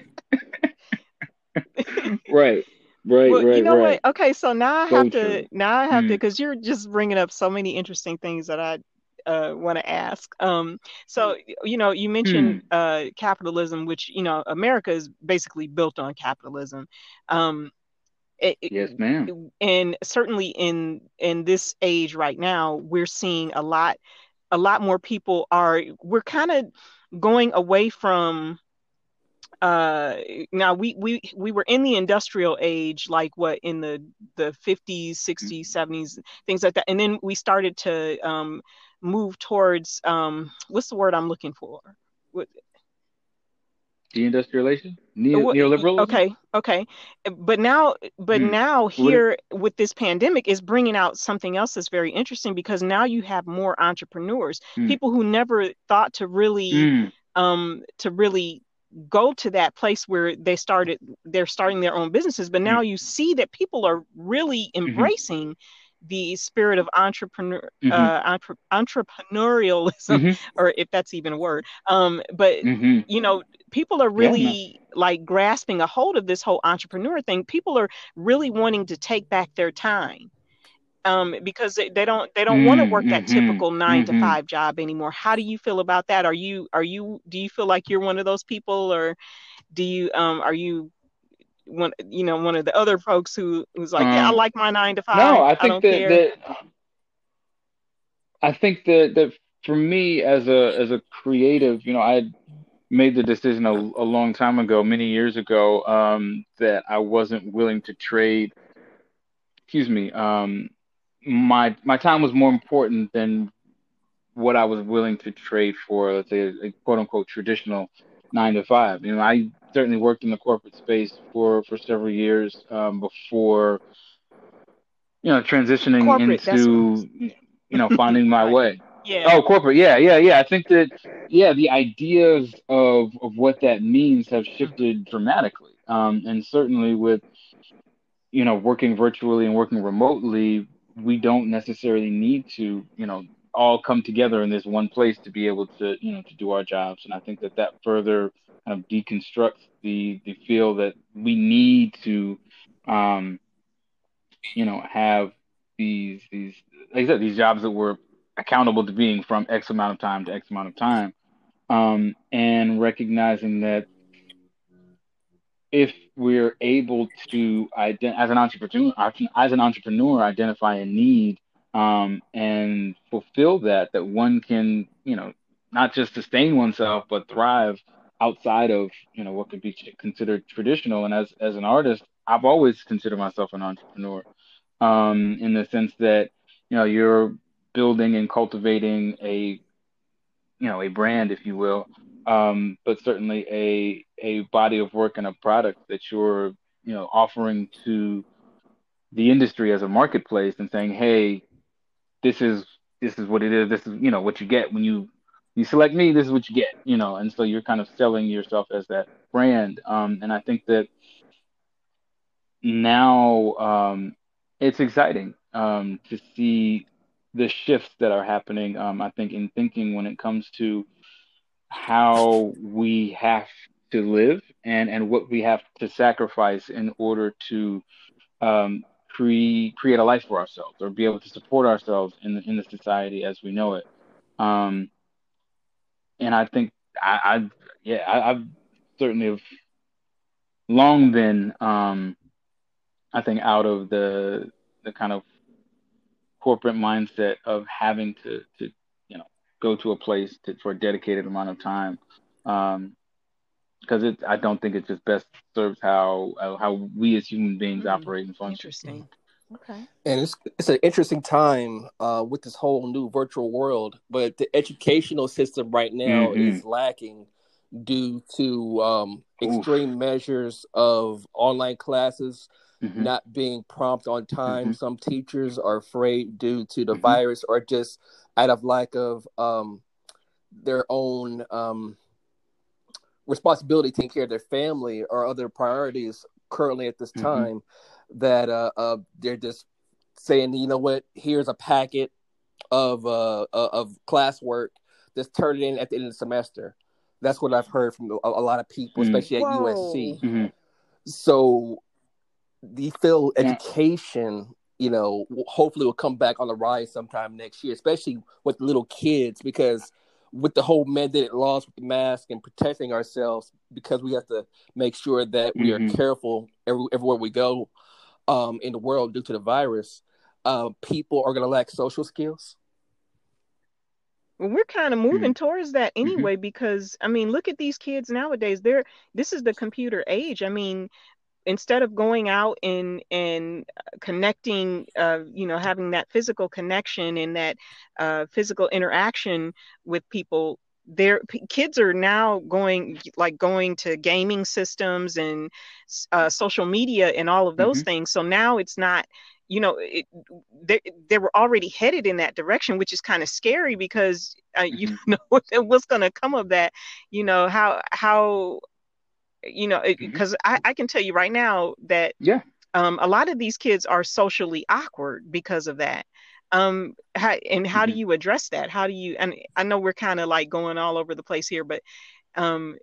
right, right, Well, you right, know what? right. Okay, so now I have So to true. now I have to Mm, because you're just bringing up so many interesting things that I uh, want to ask. Um, so y- you know, you mentioned hmm. uh, capitalism, which you know America is basically built on capitalism. Um, It, Yes, it- ma'am. and certainly in in this age right now, we're seeing a lot a lot more people are we're kind of going away from uh now we we we were in the industrial age, like what, in the the fifties, sixties, seventies, things like that, and then we started to um move towards um what's the word I'm looking for? What, Deindustrialization, Neo- what neoliberalism. okay, okay. But now but Mm. now What it, here with this pandemic is bringing out something else that's very interesting, because now you have more entrepreneurs, mm, people who never thought to really mm, um to really go to that place where they started they're starting their own businesses, but now mm, you see that people are really mhm, embracing the spirit of entrepreneur mhm, uh entre- entrepreneurialism, mhm, or if that's even a word. Um but mhm. you know, people are Yeah, no. really like grasping a hold of this whole entrepreneur thing. People are really wanting to take back their time, um, because they, they don't they don't want to Mm, work that mhm, typical nine to mhm. five job anymore. How do you feel about that? Are you are you do you feel like you're one of those people, or do you um are you one you know one of the other folks who who's like, yeah, I Um, like my nine to no, five, I I think don't that care. that I think that that for me as a as a creative, you know, I made the decision a, a long time ago, many years ago, um, that I wasn't willing to trade. Excuse me. Um, my my time was more important than what I was willing to trade for, let's say, a, a quote unquote traditional nine to five. You know, I certainly worked in the corporate space for for several years um, before, you know, transitioning Corporate, that's what into, you know, finding my right. way. Yeah. Oh, corporate. Yeah, yeah, yeah. I think that, yeah, the ideas of of what that means have Mhm. shifted dramatically. Um, and certainly with, you know, working virtually and working remotely, we don't necessarily need to, you know, all come together in this one place to be able to, you know, to do our jobs. And I think that that further kind of deconstructs the the feel that we need to, um, you know, have these these like I said, these jobs that we're accountable to being from X amount of time to X amount of time, um, and recognizing that if we're able to ident- as an entrepreneur as an entrepreneur identify a need, um, and fulfill that, that one can, you know, not just sustain oneself but thrive outside of, you know, what could be ch- considered traditional. And as as an artist, I've always considered myself an entrepreneur, um, in the sense that, you know, you're building and cultivating a, you know, a brand, if you will, um, but certainly a a body of work and a product that you're, you know, offering to the industry as a marketplace and saying, hey, this is this is what it is. This is, you know, what you get when you you select me. This is what you get, you know, and so you're kind of selling yourself as that brand. Um, and I think that now, um, it's exciting, um, to see the shifts that are happening. Um, I think in thinking when it comes to how we have to live, and and what we have to sacrifice in order to, um, create create a life for ourselves or be able to support ourselves in the, in the society as we know it. Um, and I think I, I yeah I, I've certainly have long been, um, I think, out of the the kind of corporate mindset of having to to you know go to a place to, for a dedicated amount of time. Um, because it I don't think it just best serves how uh, how we as human beings Mm, operate and function. interesting. Okay. And it's it's an interesting time uh, with this whole new virtual world, but the educational system right now Mm-hmm. is lacking due to um, Oof. extreme measures of online classes Mm-hmm. not being prompt on Mm-hmm. time. Some teachers are afraid due to the Mm-hmm. virus or just out of lack of um, their own um, responsibility taking care of their family or other priorities currently at this Mm-hmm. time that uh, uh, they're just saying, you know what, here's a packet of uh, uh, of classwork, just turn it in at the end of the semester. That's what I've heard from a, a lot of people, especially at Whoa. U S C. Mm-hmm. So the field Yeah. education, you know, hopefully will come back on the rise sometime next year, especially with little kids, because with the whole mandated laws with the mask and protecting ourselves, because we have to make sure that we are Mm-hmm. careful every, everywhere we go. um, in the world due to the virus, uh, people are going to lack social skills. Well, we're kind of Mm. moving towards that Hmm. anyway, because I mean, look at these kids nowadays. They're This is the computer age. I mean, instead of going out and and uh, connecting, uh, you know, having that physical connection and that uh, physical interaction with people, their p- kids are now going, like, going to gaming systems and uh, social media and all of those Hmm. things. So now it's not, you know, it, they, they were already headed in that direction, which is kind of scary because uh, you Hmm. don't know what's going to come of that. You know, how how you know, Hmm. because I, I can tell you right now that Yeah. um, a lot of these kids are socially awkward because of that. Um, how, and how do Hmm. you address that? How do you, and I know we're kind of like going all over the place here, but um,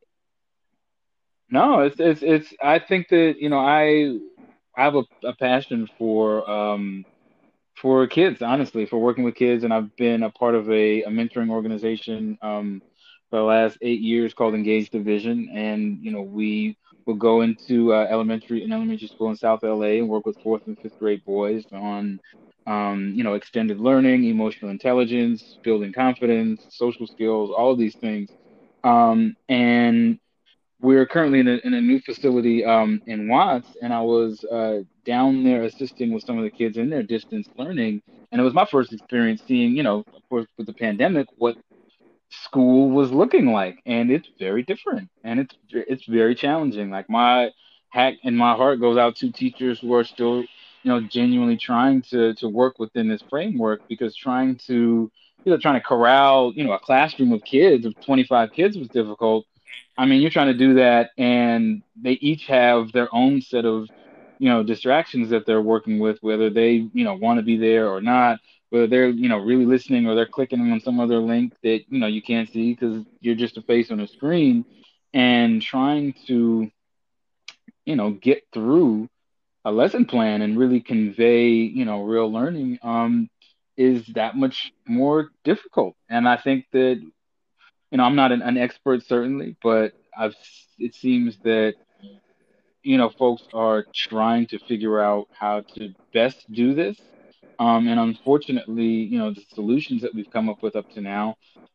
No, it's it's it's. I think that you know I I have a, a passion for um for kids, honestly, for working with kids, and I've been a part of a, a mentoring organization um for the last eight years called Engage Division, and you know we will go into uh, elementary and elementary school in South L A and work with fourth and fifth grade boys on um you know extended learning, emotional intelligence, building confidence, social skills, all of these things. Um, and we're currently in a, in a new facility um, in Watts, and I was uh, down there assisting with some of the kids in their distance learning. And it was my first experience seeing, you know, of course, with the pandemic, what school was looking like, and it's very different, and it's it's very challenging. Like my hat and my heart goes out to teachers who are still, you know, genuinely trying to to work within this framework, because trying to you know trying to corral you know a classroom of kids of twenty-five kids was difficult. I mean, you're trying to do that, and they each have their own set of you know distractions that they're working with, whether they you know want to be there or not, whether they're you know really listening or they're clicking on some other link that you know you can't see because you're just a face on a screen, and trying to you know get through a lesson plan and really convey you know real learning um is that much more difficult. And I think that you know I'm not an, an expert certainly, but I've it seems that you know folks are trying to figure out how to best do this. Um, and unfortunately, you know, the solutions that we've come up with up to now,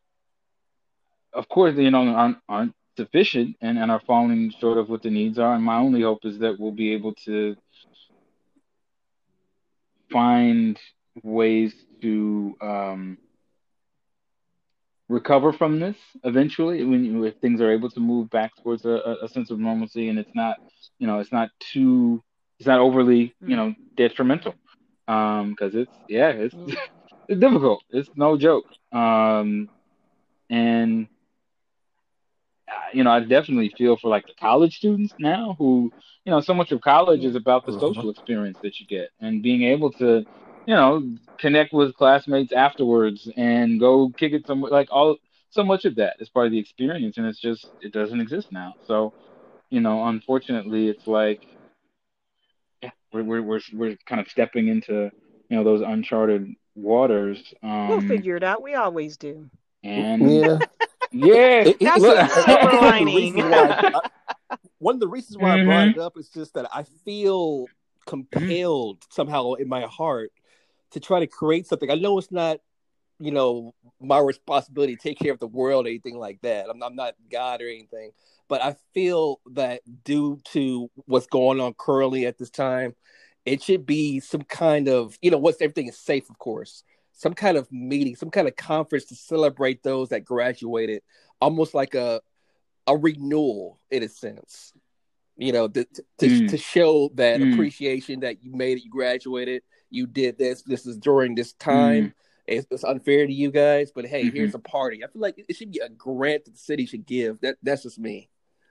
of course, you know, aren't aren't sufficient and, and are falling short of what the needs are. And my only hope is that we'll be able to find ways to um, recover from this eventually, when you, if things are able to move back towards a, a a sense of normalcy, and it's not, you know, it's not too, it's not overly, you mm, know, detrimental. Um, because it's yeah, it's mm, it's difficult. It's no joke. Um, and uh, you know, I definitely feel for like the college students now who, you know, so much of college yeah. is about the Mhm. social experience that you get and being able to, you know, connect with classmates afterwards and go kick it somewhere. Like all, so much of that is part of the experience, and it's just it doesn't exist now. So, you know, unfortunately, it's like yeah, we're we're we're we're kind of stepping into, you know, those uncharted waters. We'll Um, figure it out. We always do. and Yeah, yeah, it, it- That's it's the look. silver it's one of the lining. reasons why I, one of the reasons why I brought Hmm. it up is just that I feel compelled somehow in my heart to try to create something. I know it's not, you know, my responsibility to take care of the world or anything like that. I'm, I'm not God or anything, but I feel that due to what's going on currently at this time, it should be some kind of, you know, once everything is safe, of course, some kind of meeting, some kind of conference to celebrate those that graduated, almost like a a renewal in a sense, you know, to, to to Mm, show that mm, appreciation that you made it, you graduated, you did this, this is during this mm, time. It's, it's unfair to you guys, but hey, hmm. here's a party. I feel like it should be a grant that the city should give. That that's just me.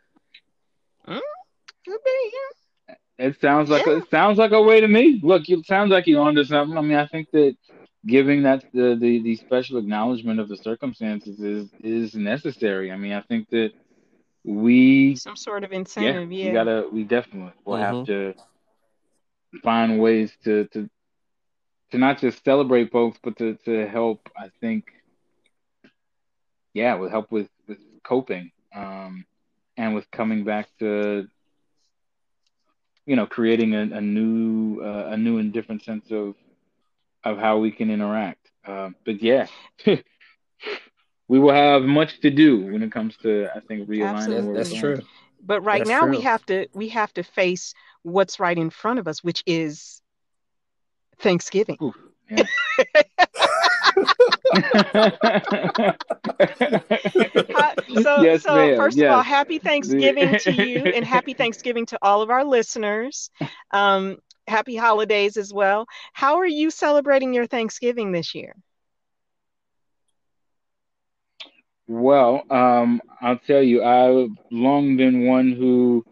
Mm, okay, It sounds yeah, like a, yeah. it sounds like a way to me. Look, it sounds like you're onto something. I mean, I think that giving that the, the the special acknowledgement of the circumstances is is necessary. I mean, I think that we, Some sort of yeah, incentive. we Yeah. gotta, we definitely will have Mm-hmm. to find ways to to to not just celebrate folks, but to to help. I think, yeah, will help with with coping, um, and with coming back to you know, creating a, a new uh, a new and different sense of of how we can interact. Uh, but yeah, we will have much to do when it comes to, I think, realigning That's where we're that's Absolutely. going. true. But right That's now we true. have to we have to face what's right in front of us, which is Thanksgiving. Oof, yeah. Hi, so Yes, so ma'am. first of all, Yes. happy Thanksgiving to you and The happy Thanksgiving to all of our listeners. Um, happy holidays as well. How are you celebrating your Thanksgiving this year? Well, um, I'll tell you, I've long been one who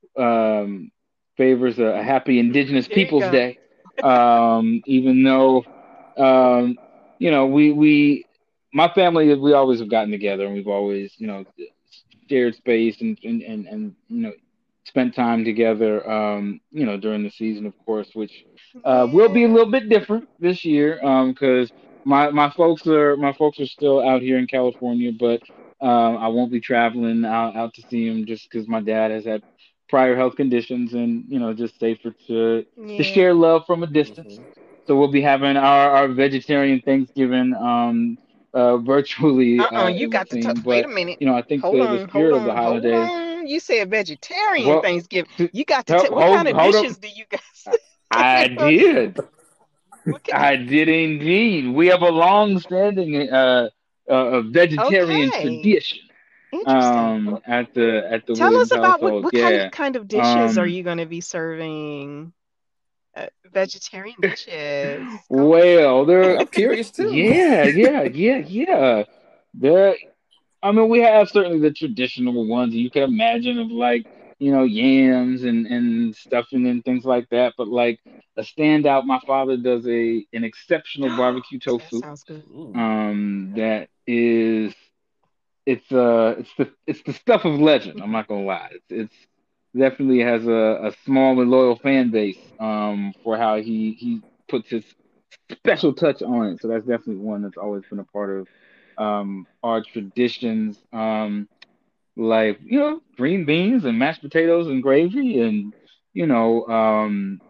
um, favors a, a happy Indigenous There you Peoples go. Day. Um, even though, um, you know, we we my family we always have gotten together and we've always, you know, shared space and and and, and you know spent time together. Um, you know, during the season, of course, which uh, will be a Yeah. little bit different this year. Um, because my my folks are my folks are still out here in California, but um, I won't be traveling out, out to see them just because my dad has had prior health conditions and you know just safer to to Yeah. share love from a distance. Hmm. So we'll be having our, our vegetarian Thanksgiving um uh virtually Uh-uh, uh you it would got to seem. talk. Wait a But minute. you know I think Hold the the on, hold spirit of the on, hold holidays. on. You said vegetarian Well, Thanksgiving. t- You got to hold tell what kind hold of hold up. dishes do you guys I what, did. what ca- I did indeed. We have a long-standing uh, uh vegetarian okay. tradition Interesting. um Well, at the at the tell us Williams about what household. what kind of Yeah. kind of dishes are Um. you going to be serving? Uh, vegetarian dishes. Go Well, Yeah, there. I'm curious too. Yeah, yeah, yeah, yeah. There. I mean, we have certainly the traditional ones you can imagine of like, you know, yams and and stuffing and things like that. But like a standout, my father does a an exceptional ahead. barbecue That tofu. sounds good. Ooh. Um, that is it's uh it's the it's the stuff of legend. I'm not gonna lie. It's it's definitely has a, a small and loyal fan base um for how he he puts his special touch on it. So that's definitely one that's always been a part of um our traditions. Um like, you know, green beans and mashed potatoes and gravy and you know, um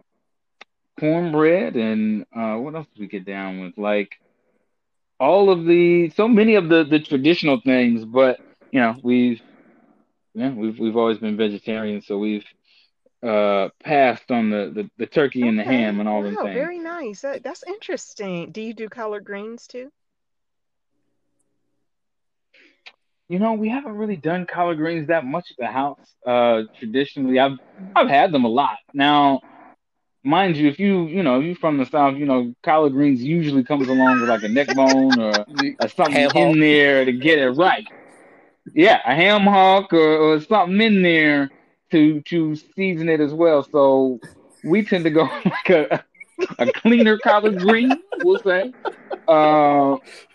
cornbread and uh what else do we get down with? Like all of the so many of the the traditional things, but you know, we've yeah, we've we've always been vegetarian, so we've uh passed on the, the, the turkey and the Okay. ham and all them Wow, things. very nice. That, that's interesting. Do you do collard greens too? You know, we haven't really done collard greens that much at the house. Uh, traditionally, I've Mm. I've had them a lot. Now, mind you, if you you know if you're from the south, you know collard greens usually comes along with like a neck bone or, The or something ham in hock. there to get it right. Yeah, a ham hock or, or something in there to to season it as well. So we tend to go like a a cleaner collard green, we'll say. Uh,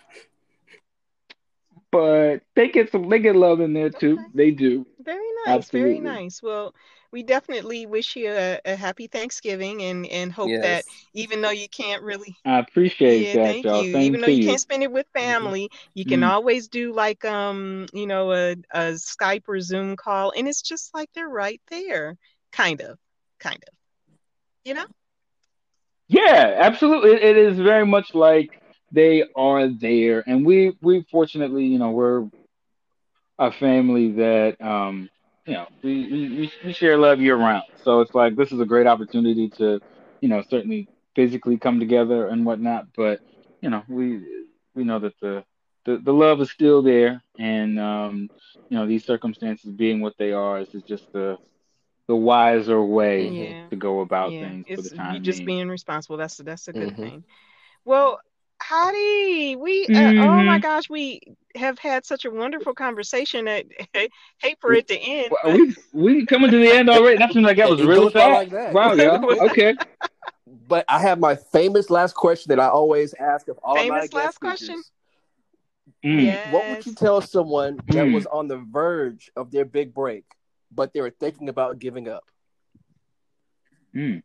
but they get some they get love in there too. Okay. They do. Very nice, very Absolutely. nice. Well, we definitely wish you a, a happy Thanksgiving and and hope that Yes. even though you can't really, I appreciate yeah, that, thank y'all. you. Same Even though to you you. can't spend it with Hmm. family, you can Mm. always do like um, you know, a a Skype or Zoom call and it's just like they're right there. Kind of. Kind of. You know? Yeah, absolutely. It, it is very much like they are there, and we we fortunately, you know, we're a family that um, you know, we we, we we share love year round. So it's like this is a great opportunity to, you know, certainly physically come together and whatnot. But you know, we we know that the the, the love is still there, and um, you know, these circumstances being what they are, this is just the the wiser way Hmm. Yeah. to go about Yeah. things for the It's you time just being. being responsible. That's that's a good Hmm. thing. Well, Heidi, we uh, oh my Hmm. gosh, we have had such a wonderful conversation. I hate for it to end, Well, but we we coming to the end already. That seems like that It, was it really goes by fast. like that. Wow, yeah. well, Okay. But I have my famous last question that I always ask of all of my famous guest last question. speakers. Mm, What would you Yes. tell someone that was mm, on the verge of their big break, but they were thinking about giving up? mm,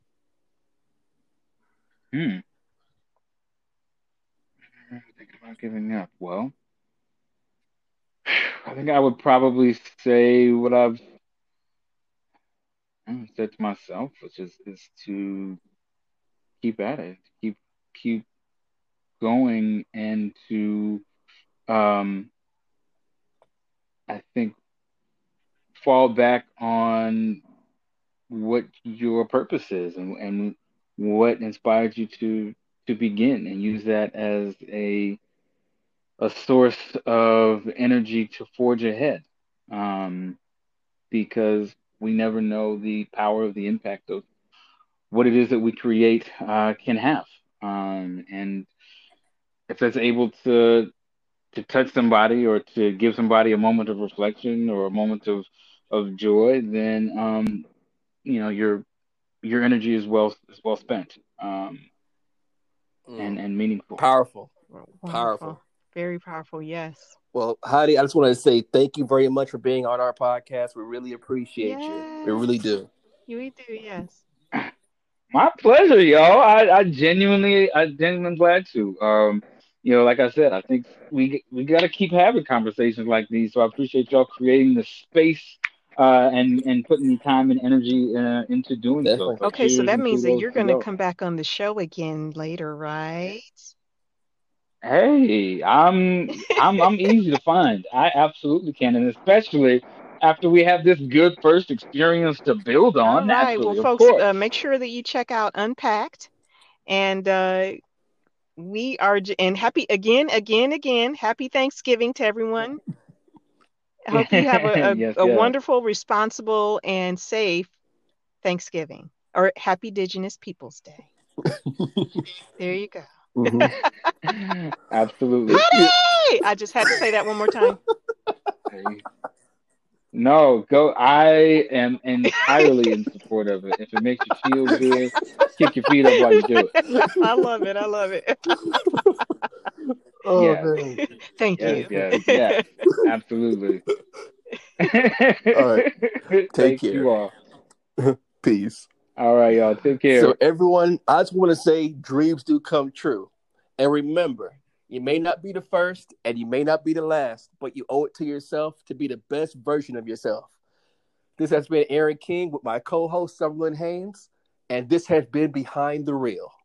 mm. Thinking about giving up. Well, I think I would probably say what I've I said to myself, which is is to keep at it, keep keep going, and to um, I think fall back on what your purpose is and and what inspired you to to begin, and use that as a a source of energy to forge ahead. Um, because we never know the power of the impact of what it is that we create uh, can have. Um, and if it's able to to touch somebody or to give somebody a moment of reflection or a moment of of joy, then um, you know your your energy is well is well spent, um, and Mm. and meaningful. Powerful. Wonderful. Powerful. Very powerful. Yes. Well, Heidi, I just want to say thank you very much for being on our podcast. We really appreciate you. We Yes. really do. You do. Yes. My pleasure, y'all. I, I genuinely, I genuinely glad to. Um, you know, like I said, I think we we got to keep having conversations like these. So I appreciate y'all creating the space uh, and and putting the time and energy uh, into doing so. Definitely. So Okay, so cheers that and means that kudos you're to going to y'all. come back on the show again later, right? Hey, I'm I'm I'm easy to find. I absolutely can, and especially after we have this good first experience to build All on. right. Well, Naturally, of folks, uh, course. make sure that you check out Unpacked. And uh, we are, j- and happy again, again, again, happy Thanksgiving to everyone. I hope you have a, Yes, a, a yes. wonderful, responsible, and safe Thanksgiving or Happy Indigenous Peoples Day. There you go. Hmm. Absolutely. Yeah. Honey! I just had to say that one more time. Hey, no, go. I am entirely in support of it. If it makes you feel good, kick your feet up while you do it. I love it. I love it. Oh Yes, man. Thank yes, you. yes, yes. Absolutely. All right. Take Thank care. you all. Peace. All right, y'all. Take So care. everyone, I just want to say dreams do come true. And remember, you may not be the first and you may not be the last, but you owe it to yourself to be the best version of yourself. This has been Aaron King with my co-host Summerlin Haynes, and this has been Behind the Reel.